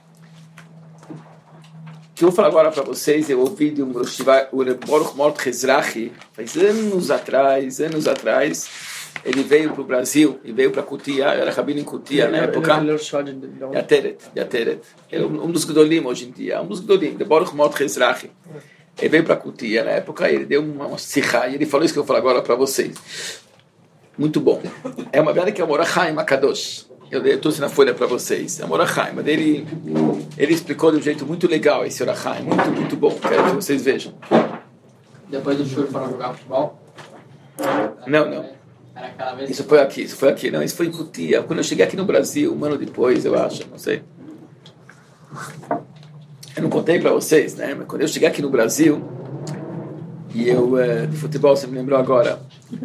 O que eu vou falar agora para vocês, eu ouvi de um Baruch Mordechai Ezrahi, faz anos atrás, ele veio para o Brasil, e veio para Kutia, eu era rabino em Kutia na época, Yateret, ele é um dos Gdolim hoje em dia, um dos Gdolim, de Baruch Mordechai Ezrahi. Ele veio para Kutia na época, ele deu uma sikha, e ele falou isso que eu vou falar agora para vocês. Muito bom. É uma verdade que é o Morachaim Akadosh. Eu trouxe na folha para vocês. É o Morachaim, mas ele explicou de um jeito muito legal esse Morachaim, muito bom. Quero que vocês vejam. Depois do show para jogar futebol? Não. Era aquela vez. Isso foi aqui. Não, isso foi em Kutia. Quando eu cheguei aqui no Brasil, um ano depois, eu acho, não sei. Eu não contei para vocês, né? Mas quando eu cheguei aqui no Brasil, e eu, de futebol, você me lembrou agora.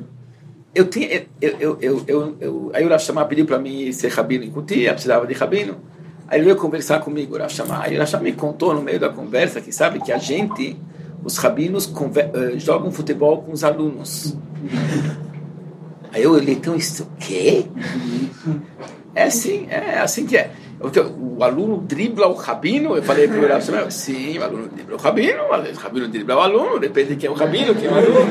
Aí o Rav Shammah pediu para mim ser rabino em Kutia, precisava de rabino. Aí ele veio conversar comigo, o Rav Shammah. Aí o Rav Shammah me contou no meio da conversa que sabe que os rabinos jogam futebol com os alunos. Aí eu olhei, então isso o quê? É assim que é. O aluno dribla o rabino? Eu falei para o Rav Shammah, sim, o aluno dribla o rabino, o rabino dribla o aluno, depende de quem é o rabino, quem é o aluno.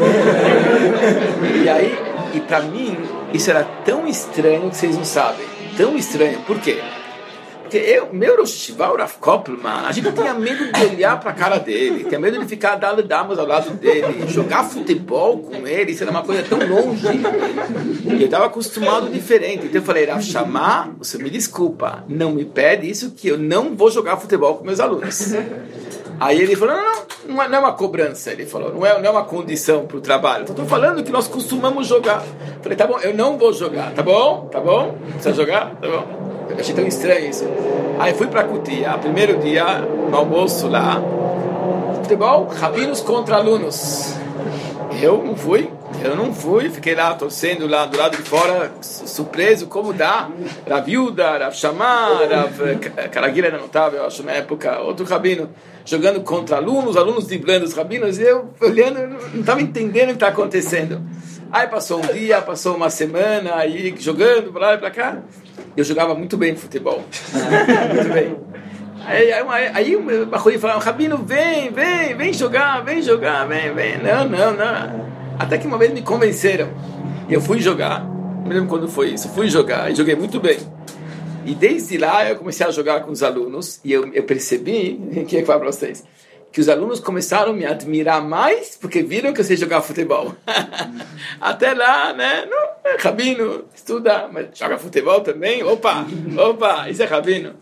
E para mim, isso era tão estranho que vocês não sabem. Tão estranho. Por quê? Porque meu Rosh Yeshiva, o Rav Koppelman, a gente tinha medo de olhar para a cara dele, tinha medo de ficar dando damas ao lado dele, jogar futebol com ele, isso era uma coisa tão longe. E eu estava acostumado diferente. Então eu falei, Rav Shammah, você me desculpa, não me pede isso que eu não vou jogar futebol com meus alunos. Aí ele falou, não é uma cobrança. Ele falou, não é uma condição para o trabalho. Estou falando que nós costumamos jogar. Falei, tá bom, eu não vou jogar. Tá bom? Precisa jogar? Tá bom. Eu achei tão estranho isso. Aí fui para Kutia, primeiro dia, no almoço lá. Futebol, rabinos contra alunos. Eu não fui, fiquei lá torcendo lá do lado de fora, surpreso, como dá. Rav Yuda, Rav Shammah, Rav Karagira não estava, eu acho, na época, outro rabino, jogando contra alunos driblando os rabinos, e eu olhando, não estava entendendo o que está acontecendo. Aí passou um dia, passou uma semana, aí jogando para lá e para cá. Eu jogava muito bem futebol, muito bem. Aí o Bahuri falava, Rabino, vem jogar, vem. Não. Até que uma vez me convenceram. E eu fui jogar, não me lembro quando foi isso, fui jogar e joguei muito bem. E desde lá eu comecei a jogar com os alunos e eu percebi, que é para vocês, que os alunos começaram a me admirar mais porque viram que eu sei jogar futebol. Até lá, né? Não, Rabino, estuda, mas joga futebol também? Opa, isso é Rabino.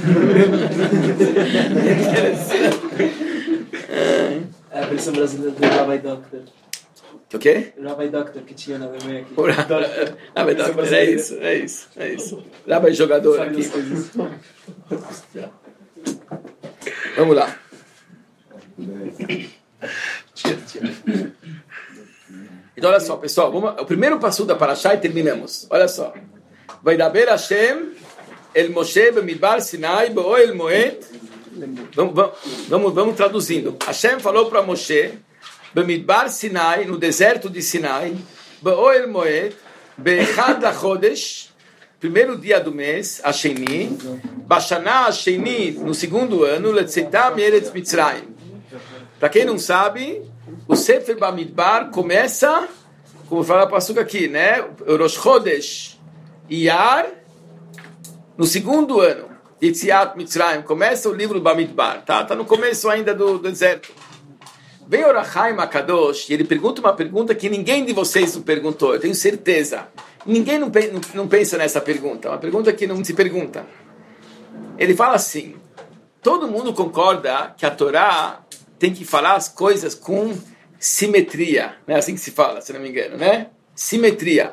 É a versão brasileira do Rabbi Doctor. O quê? O Rabbi Doctor que tinha na Alemanha aqui. Rabbi Doctor, é isso. Rabbi jogador aqui. Vamos lá. Então olha só, pessoal, o primeiro passo da Parashá e terminamos. Olha só. Vaidaber Hashem el Moshe b'midbar Sinai b'oel Moed. Vamos traduzindo. Hashem falou para Moshe b'midbar Sinai, no deserto de Sinai, b'oel Moed, be'echad lachodesh, primeiro dia do mês, Asheni, Bashaná Asheni, no segundo ano, Letzetam Eretz Mitzrayim. Para quem não sabe, o Sefer Bamidbar começa, como fala o passuca aqui, né? Rosh Chodesh Iyar, no segundo ano, Yetziat Mitzrayim, começa o livro Bamidbar, tá no começo ainda do deserto. Vem o Rachaim Akadosh e ele pergunta uma pergunta que ninguém de vocês não perguntou, eu tenho certeza. Ninguém não pensa nessa pergunta, uma pergunta que não se pergunta. Ele fala assim, todo mundo concorda que a Torá tem que falar as coisas com simetria. Não é assim que se fala, se não me engano, né? Simetria.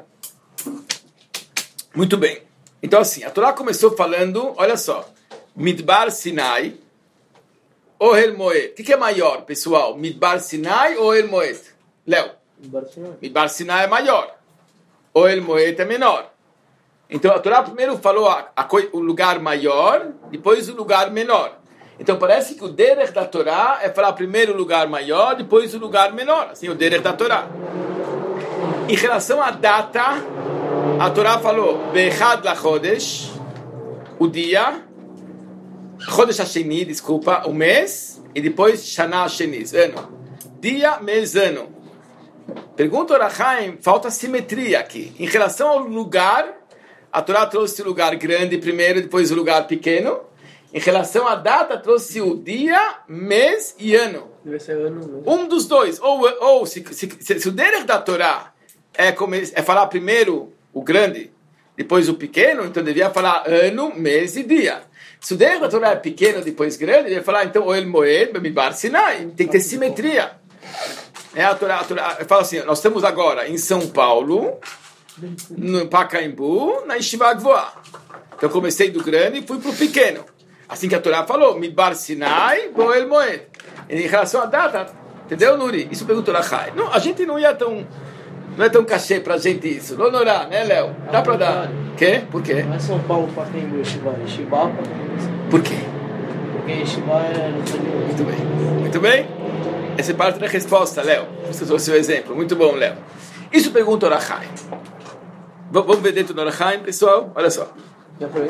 Muito bem. Então assim, a Torá começou falando, olha só, Midbar Sinai, Ohel Moed. O que é maior, pessoal? Midbar Sinai ou Ohel Moed? Léo? Midbar Sinai. Midbar Sinai é maior. Oel Moed é menor. Então a Torá primeiro falou o lugar maior, depois o lugar menor. Então parece que o derech da Torá é falar primeiro o lugar maior, depois o lugar menor. Assim, o derech da Torá. Em relação à data, a Torá falou Bechad LaChodesh, o dia, Chodesh Hasheni, desculpa, o mês, e depois Shana Hasheni, ano. Dia, mês, ano. Pergunta o Orachaim, falta simetria aqui. Em relação ao lugar, a Torá trouxe o lugar grande primeiro, depois o lugar pequeno. Em relação à data, trouxe o dia, mês e ano. Deve ser ano mesmo. Um dos dois. Ou se o derech da Torá é falar primeiro o grande, depois o pequeno, então devia falar ano, mês e dia. Se o derech da Torá é pequeno, depois grande, devia falar então Oel Moed, Bamidbar Sinai. Tem que ter simetria. A Torá fala assim, nós estamos agora em São Paulo, no Pacaembu, na Yeshiva Gvoá. Então comecei do grande e fui para o pequeno. Assim que a Torá falou, Midbar Sinai, Boel Moed. Em relação à data, entendeu, Nuri? Isso perguntou Rachai. Não, a gente não é tão cachê pra gente isso. Não orar, né, Léo? Dá pra dar. Quê? Por quê? Não é São Paulo, Pacaembu, Yeshiva. Yeshiva, por quê? Porque Yeshiva é... Muito bem. Muito bem. Essa é parte da resposta, Léo. Você trouxe o exemplo. Muito bom, Léo. Isso pergunta o Rachai. Vamos ver dentro do Rachai, pessoal? Olha só. Já foi.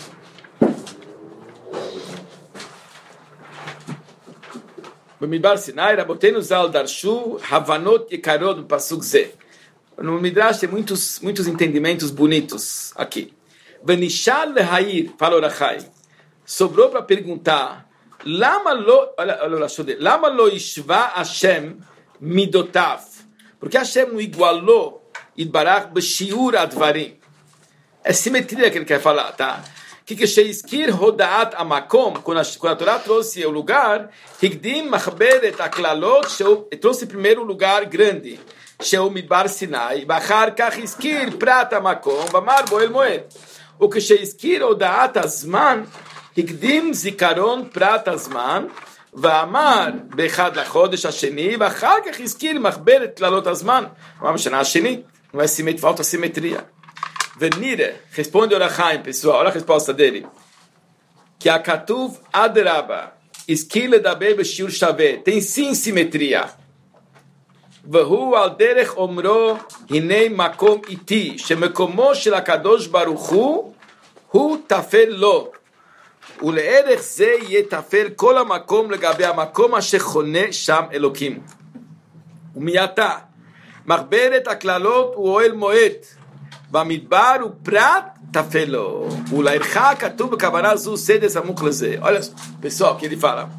במדבר סיני, רבותינו ז"ל דרשו הבנות יקרות בפסוק זה. No Midrash tem muitos entendimentos bonitos aqui. Venishal lehair, falou Rachai, sobrou para perguntar, lama lo ishva Hashem midotav? Porque Hashem não igualou Yitbarach b'shiur advarim. É simetria que ele quer falar, tá? Que sheizkir hodaat amakom, quando a Torá trouxe o lugar, higdim machberet aklalot, trouxe primeiro o lugar grande, sheu midbar Sinai, bachar kach izkir prat amakom, vamar boel moed. O que sheizkir hodaat azman, higdim zikaron prat azman, vamar bechad lachodesh hasheni, bachar kach izkir machberet klalot azman, vamar shana hasheni. Não é simetria, falta simetria. Venire, responde o Orachaim, pessoal, olha a resposta dele. Que a Katuv Adraba, Iskile da Bebe Shur Shave, tem sim simetria. Vehu al derech omro, hinei makom iti, shemekomo shel HaKadosh Baruch hu tafel lo. ולערך זה יהיה תפל כל המקום לגבי המקום אשר חונה שם אלוקים. ומייתה, מחברת הכללות הוא אוהל מועד, במדבר הוא פרט תפלו. ולערך כתוב בכוונה זו סדר סמוך לזה. Olha só, pessoal, que ele fala.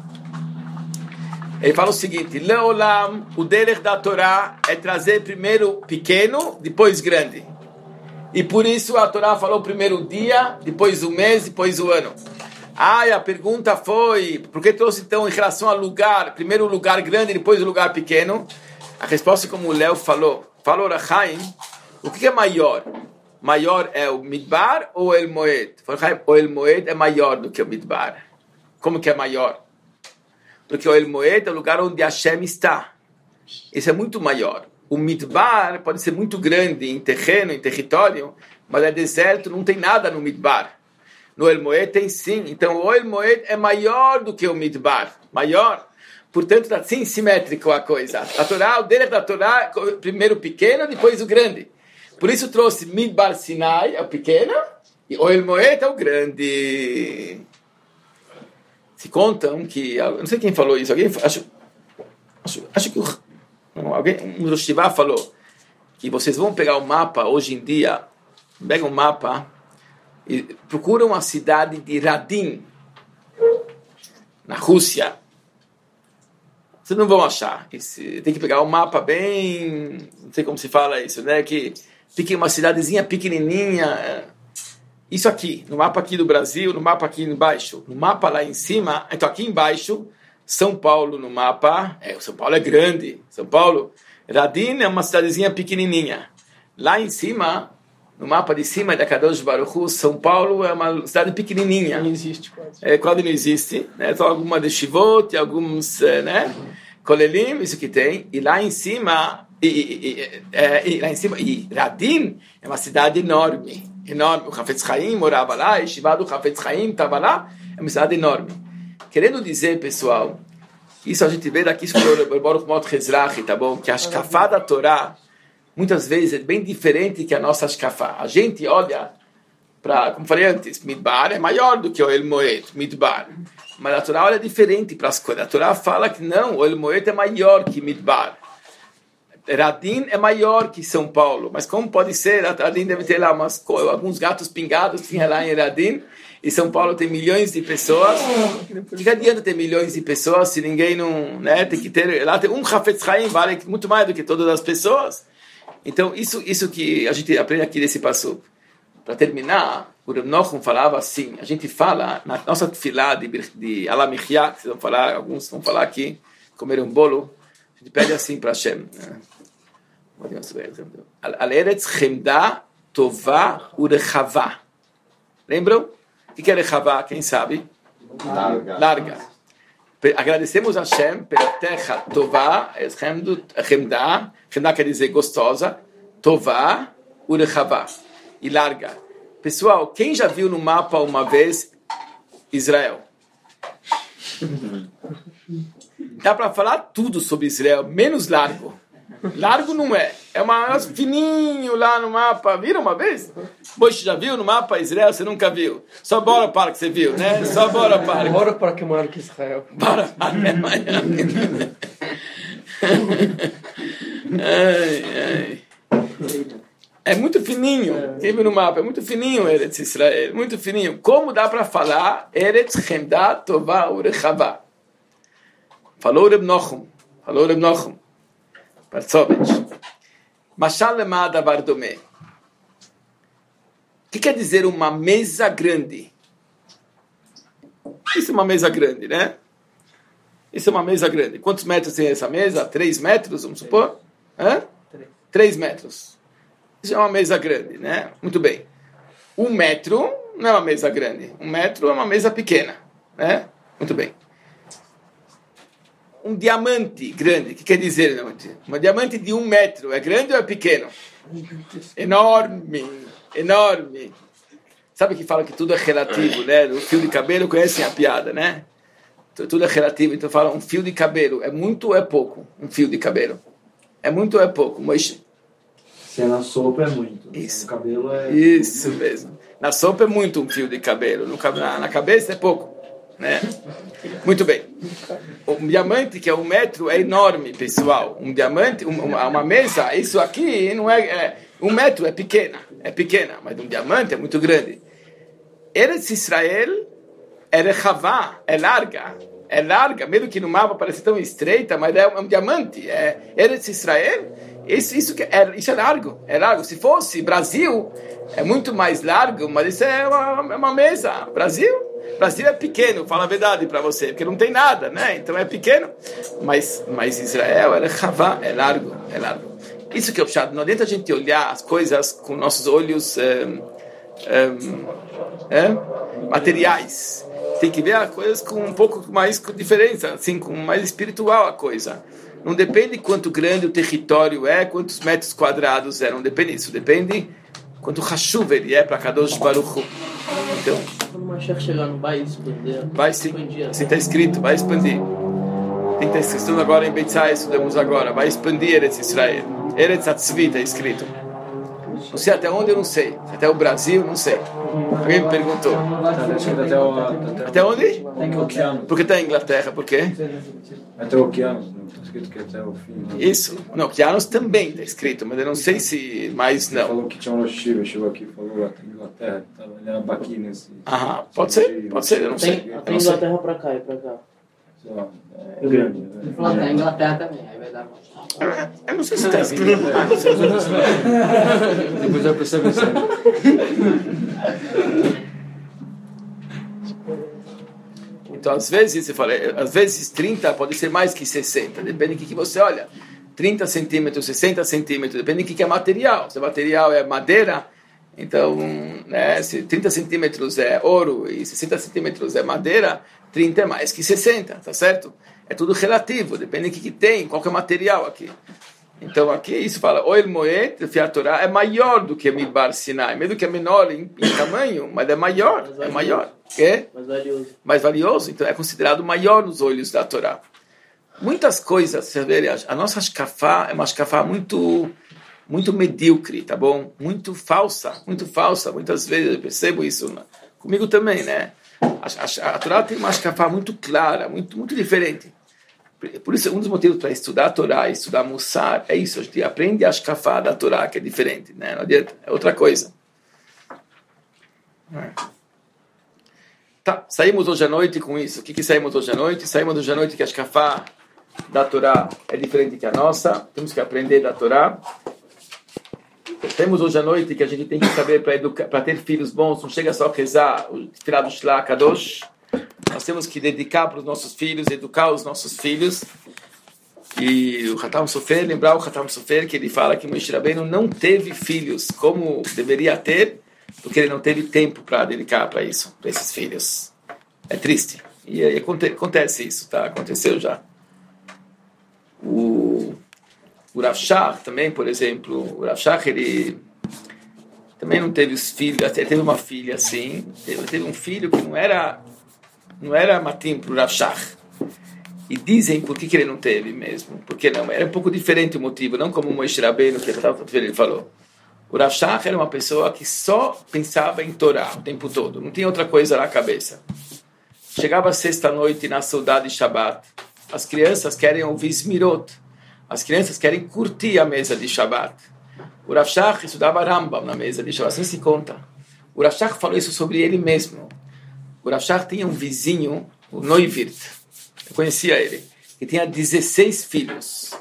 Ele fala o seguinte, Leolam, o derech da Torá é trazer primeiro pequeno, depois grande. E por isso a Torá falou primeiro o dia, depois o mês, depois o ano. A pergunta foi, por que trouxe então em relação ao lugar, primeiro o lugar grande, depois o lugar pequeno? A resposta é como o Léo falou. Falou Rachaim, o que é maior? Maior é o Midbar ou o El Moed? O El Moed é maior do que o Midbar. Como que é maior? Porque o El Moed é o lugar onde Hashem está. Esse é muito maior. O Midbar pode ser muito grande em terreno, em território, mas é deserto, não tem nada no Midbar. No El Moed tem sim. Então o El Moed é maior do que o Midbar. Maior. Portanto, está sim simétrico a coisa. A Torá, o derech da Torá, primeiro o pequeno, depois o grande. Por isso trouxe Midbar Sinai, é o pequeno, e o El Moed é o grande. Se contam que... Não sei quem falou isso. Alguém... Acho que um do Shivá falou que vocês vão pegar o mapa hoje em dia, pegam um mapa e procuram a cidade de Radin, na Rússia. Vocês não vão achar. Tem que pegar um mapa bem... Não sei como se fala isso, né? Que fica uma cidadezinha pequenininha. Isso aqui, no mapa aqui do Brasil, no mapa aqui embaixo. No mapa lá em cima, então aqui embaixo... São Paulo no mapa, São Paulo é grande, São Paulo, Radin é uma cidadezinha pequenininha. Lá em cima, no mapa de cima da Kadosh Baruch Hu, São Paulo é uma cidade pequenininha. Não existe quase. Quase não existe, né? Só alguma de Shivot, alguns, né? Kolelim, isso que tem. E lá em cima, lá em cima, e Radin é uma cidade enorme. O Hafetz Chaim morava lá, a Yeshiva do Hafetz Chaim estava lá, é uma cidade enorme. Querendo dizer, pessoal, isso a gente vê daqui sobre o Baruch Mot Hezrahi, tá bom? Que a Ashkafá da Torá, muitas vezes, é bem diferente que a nossa Ashkafá. A gente olha para, como falei antes, Midbar é maior do que o El Moed, Midbar. Mas a Torá olha diferente para as coisas. A Torá fala que não, o El Moed é maior que Midbar. Radin é maior que São Paulo. Mas como pode ser? Radin deve ter lá alguns gatos pingados, tinha lá em Radin. E São Paulo tem milhões de pessoas. Por que adianta ter milhões de pessoas se ninguém não... Né, tem que ter... Lá tem um Hafetz Chaim, vale muito mais do que todas as pessoas. Então, isso que a gente aprende aqui desse passo. Para terminar, o Reb Nochum falava assim, a gente fala, na nossa tefilá de Alamichia, que alguns vão falar aqui, comer um bolo, a gente pede assim para Hashem. Al-Eretz Chemda Tová Urechavá. Lembram? O que é Rechavá? Quem sabe? Larga. Agradecemos a Hashem pela terra Tová, Chemda quer dizer gostosa, Tová Urechavá. E larga. Pessoal, quem já viu no mapa uma vez Israel? Dá para falar tudo sobre Israel, menos largo. Largo não é. É mais fininho lá no mapa. Viram uma vez? Você já viu no mapa Israel? Você nunca viu. Só Bora Park você viu, né? Só Bora Park. Bora Park é maior que Israel. Bora Park é maior. Ai. É muito fininho. Quem viu no mapa? É muito fininho Eretz Israel. Muito fininho. Como dá para falar Eretz Chemda Tová Urechavá? Falou Reb Nochum. Partsovich. Mashal lema davar domé. O que quer dizer uma mesa grande? Isso é uma mesa grande, né? Isso é uma mesa grande. Quantos metros tem essa mesa? 3 metros, vamos supor? 3 metros. Isso é uma mesa grande, né? Muito bem. 1 metro não é uma mesa grande. 1 metro é uma mesa pequena, né? Muito bem. Um diamante grande, o que quer dizer diamante? Um diamante de 1 metro, é grande ou é pequeno? Enorme. Sabe que fala que tudo é relativo, né? O fio de cabelo, conhecem a piada, né? Tudo é relativo, então fala um fio de cabelo, é muito ou é pouco? Um fio de cabelo. É muito ou é pouco? Moishe? Se é na sopa é muito. Isso. No cabelo é... Isso mesmo. Na sopa é muito um fio de cabelo, na cabeça é pouco. Né? Muito bem. Um diamante que é 1 metro é enorme, pessoal. Um diamante, uma mesa, isso aqui não é 1 metro, é pequena, mas um diamante é muito grande. Eretz Israel é rechavá, é larga, mesmo que no mapa parece tão estreita, mas é um diamante. Eretz Israel, isso é largo, Se fosse Brasil, é muito mais largo, mas isso é uma mesa. Brasil é pequeno, fala a verdade para você, porque não tem nada, né? Então é pequeno, mas Israel é rechavá, é largo. Isso que é o chato. Não adianta a gente olhar as coisas com nossos olhos materiais. Tem que ver as coisas com um pouco mais com diferença, assim, com mais espiritual a coisa. Não depende quanto grande o território é, quantos metros quadrados é, não depende disso. Depende quanto Hashuv ele é para Kadosh Baruch Hu. Então, quando o Mashiach chegar, não vai expandir? Vai sim. Assim está escrito, vai expandir. Tem que estar escrito agora em Beitzai, estudamos agora. Vai expandir Eretz Israel. Eretz Atzvi está escrito. Não sei até onde, eu não sei. Até o Brasil, não sei. Alguém me perguntou. Até onde? Porque está em Inglaterra, por quê? Até o Oceanos, está escrito que até o fim. Isso. Não, Oceanos também está escrito, mas eu não sei se mais não. Falou que tinha um Rosh chegou aqui, falou até Inglaterra, estava ali na Baqui nesse... Pode ser, eu não sei. Tem Inglaterra para cá e para cá. É grande. Ele falou até a Inglaterra também, aí vai dar mais. Eu não sei se está escrito. Depois vai perceber isso. Então, às vezes, você fala, às vezes 30 pode ser mais que 60, depende do que você olha. 30 centímetros, 60 centímetros, depende do que é material. Se o material é madeira, então, né, se 30 centímetros é ouro e 60 centímetros é madeira, 30 é mais que 60, tá certo? É tudo relativo, depende do que tem, qual que é o material aqui. Então aqui isso fala, Oel Moed, a Torá, é maior do que Midbar Sinai, mesmo que é menor em tamanho, mas é maior, é maior. É? Mais valioso, então é considerado maior nos olhos da Torá. Muitas coisas, você vê, a nossa Ashkafá é uma Ashkafá muito medíocre, tá bom? Muito falsa, muitas vezes eu percebo isso, comigo também, né? A Torá tem uma Ashkafá muito clara, muito diferente. Por isso, um dos motivos para estudar a Torá e estudar Mussar é isso, a gente aprende a Ashkafá da Torá, que é diferente, né? Não adianta, é outra coisa. Tá, saímos hoje à noite com isso. O que saímos hoje à noite? Saímos hoje à noite que a Ashkafá da Torá é diferente que a nossa, temos que aprender da Torá. Temos hoje à noite que a gente tem que saber para ter filhos bons, não chega só a rezar o Tefilá do Shlach Kadosh. Nós temos que dedicar para os nossos filhos, educar os nossos filhos. E o Hatam Sofer, lembrar o Hatam Sofer que ele fala que Moshe Rabbeinu não teve filhos como deveria ter, porque ele não teve tempo para dedicar para isso, para esses filhos. É triste. E acontece isso, tá? Aconteceu já. O Rav Shach também, por exemplo, o Rav Shach, ele também não teve os filhos, até teve uma filha assim, teve um filho que não era matim para o Rav Shach. E dizem por que ele não teve mesmo, porque não, era um pouco diferente o motivo, não como o Moshe Rabbeinu, que ele falou. O Rav Shach era uma pessoa que só pensava em Torá o tempo todo, não tinha outra coisa na cabeça. Chegava a sexta-noite na saudade de Shabbat, as crianças querem ouvir Smirot, as crianças querem curtir a mesa de Shabbat. O Rav Shach estudava Rambam na mesa de Shabbat, assim se conta. O Rav Shach falou isso sobre ele mesmo. O Rav Shach tinha um vizinho, o Neuwirth, eu conhecia ele, que tinha 16 filhos.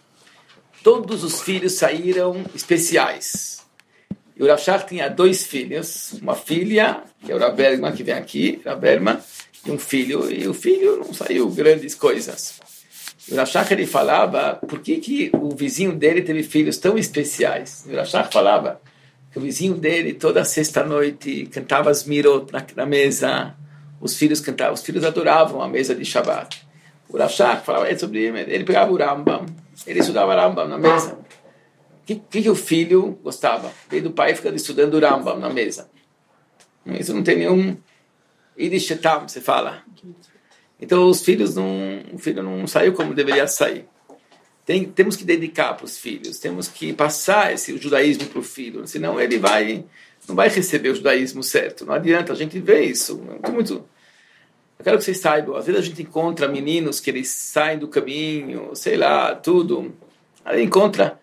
Todos os filhos saíram especiais. E o Rav Shach tinha 2 filhos, uma filha, que é o Rav Bergman, que vem aqui, Rav Bergman, e um filho, e o filho não saiu grandes coisas. E o Rav Shach, ele falava, por que o vizinho dele teve filhos tão especiais? E o Rav Shach falava que o vizinho dele, toda sexta-noite, cantava as mirot na mesa, os filhos cantavam, os filhos adoravam a mesa de Shabbat. O Rav Shach falava sobre ele pegava o Rambam, ele estudava Rambam na mesa. O que o filho gostava? Veio do pai ficando estudando Rambam na mesa. Isso não tem nenhum Yiddish Tam, você fala. Então o filho não saiu como deveria sair. Temos que dedicar para os filhos, temos que passar o judaísmo para o filho, senão ele não vai receber o judaísmo certo. Não adianta, a gente vê isso. Eu quero que vocês saibam, às vezes a gente encontra meninos que eles saem do caminho, sei lá, tudo. Aí encontra.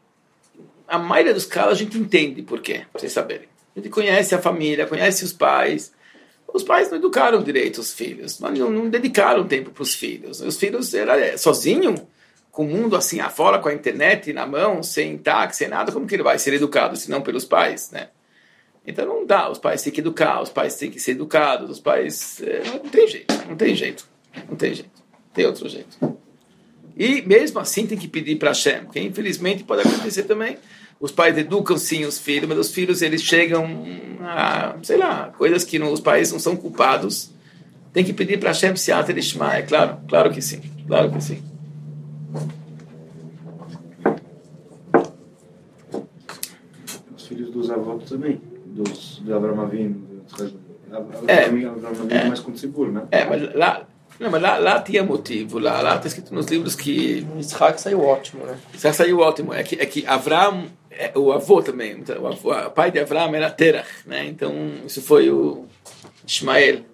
A maioria dos casos a gente entende por quê, para vocês saberem. A gente conhece a família, conhece os pais. Os pais não educaram direito os filhos, não dedicaram tempo para os filhos. Os filhos eram sozinho, com o mundo assim afora, com a internet na mão, sem táxi, sem nada, como que ele vai ser educado, se não pelos pais, né? Então não dá, os pais têm que educar, os pais têm que ser educados, os pais... não tem jeito, tem outro jeito. E mesmo assim tem que pedir para Hashem, porque infelizmente pode acontecer também. Os pais educam sim os filhos, mas os filhos eles chegam a, sei lá, coisas que os pais não são culpados. Tem que pedir para Hashem Siater Ishma, é claro que sim, claro que sim. Os filhos dos avós também, do Avraham Avinu, Avraham Avinu é mais seguro, né? Mas lá tinha motivo, lá está escrito nos livros que... Isaac saiu ótimo, né? Isaac saiu ótimo, é que Avraham, o avô também, o pai de Avraham era Terach, né? Então isso foi o Ishmael.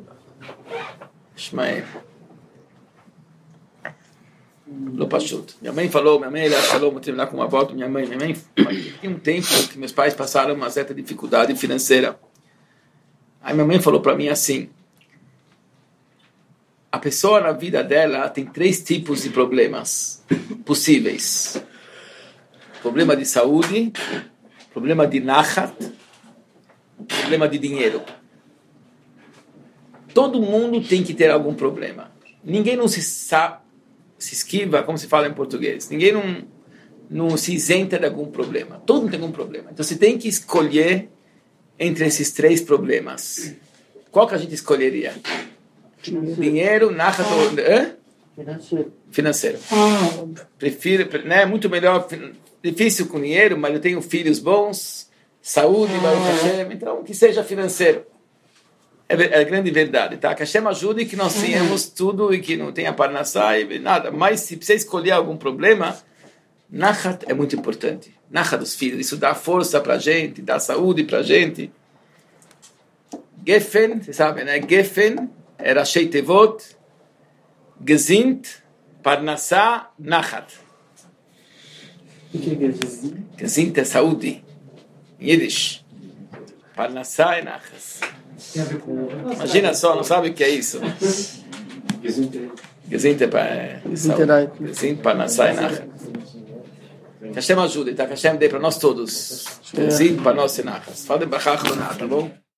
Minha mãe ele falou, vou terminar com uma volta, minha mãe tinha um tempo que meus pais passaram uma certa dificuldade financeira. Aí minha mãe falou para mim assim, a pessoa na vida dela tem 3 tipos de problemas possíveis. Problema de saúde, problema de nachat, problema de dinheiro. Todo mundo tem que ter algum problema. Ninguém não se esquiva, como se fala em português. Ninguém não se isenta de algum problema. Todo mundo tem algum problema. Então você tem que escolher entre esses 3 problemas. Qual que a gente escolheria? Dinheiro, nachat, Financeiro. Prefiro, né? Muito melhor, difícil com dinheiro, mas eu tenho filhos bons, saúde, Baruch Hashem, então que seja financeiro. É a grande verdade, tá? Que Hashem ajude que nós tenhamos tudo e que não tenha parnassá e nada. Mas se você escolher algum problema, Nachat é muito importante. Nachat dos filhos, isso dá força pra gente, dá saúde pra gente. Gefen, você sabe, né? Gefen era Sheitevot, Gesint, Parnassá, Nachat. O que é Gesint? Gesint é saúde. Em Yiddish. Parnassá é Nachas. Imagina só, não sabe o que é isso. Gesint é para saúde. Gesint, Parnassá e Nachat. Que Hashem ajude, tá? Que Hashem dê para nós todos. Gesint, Parnassá e Nachas. Fala de Brachá, tá bom?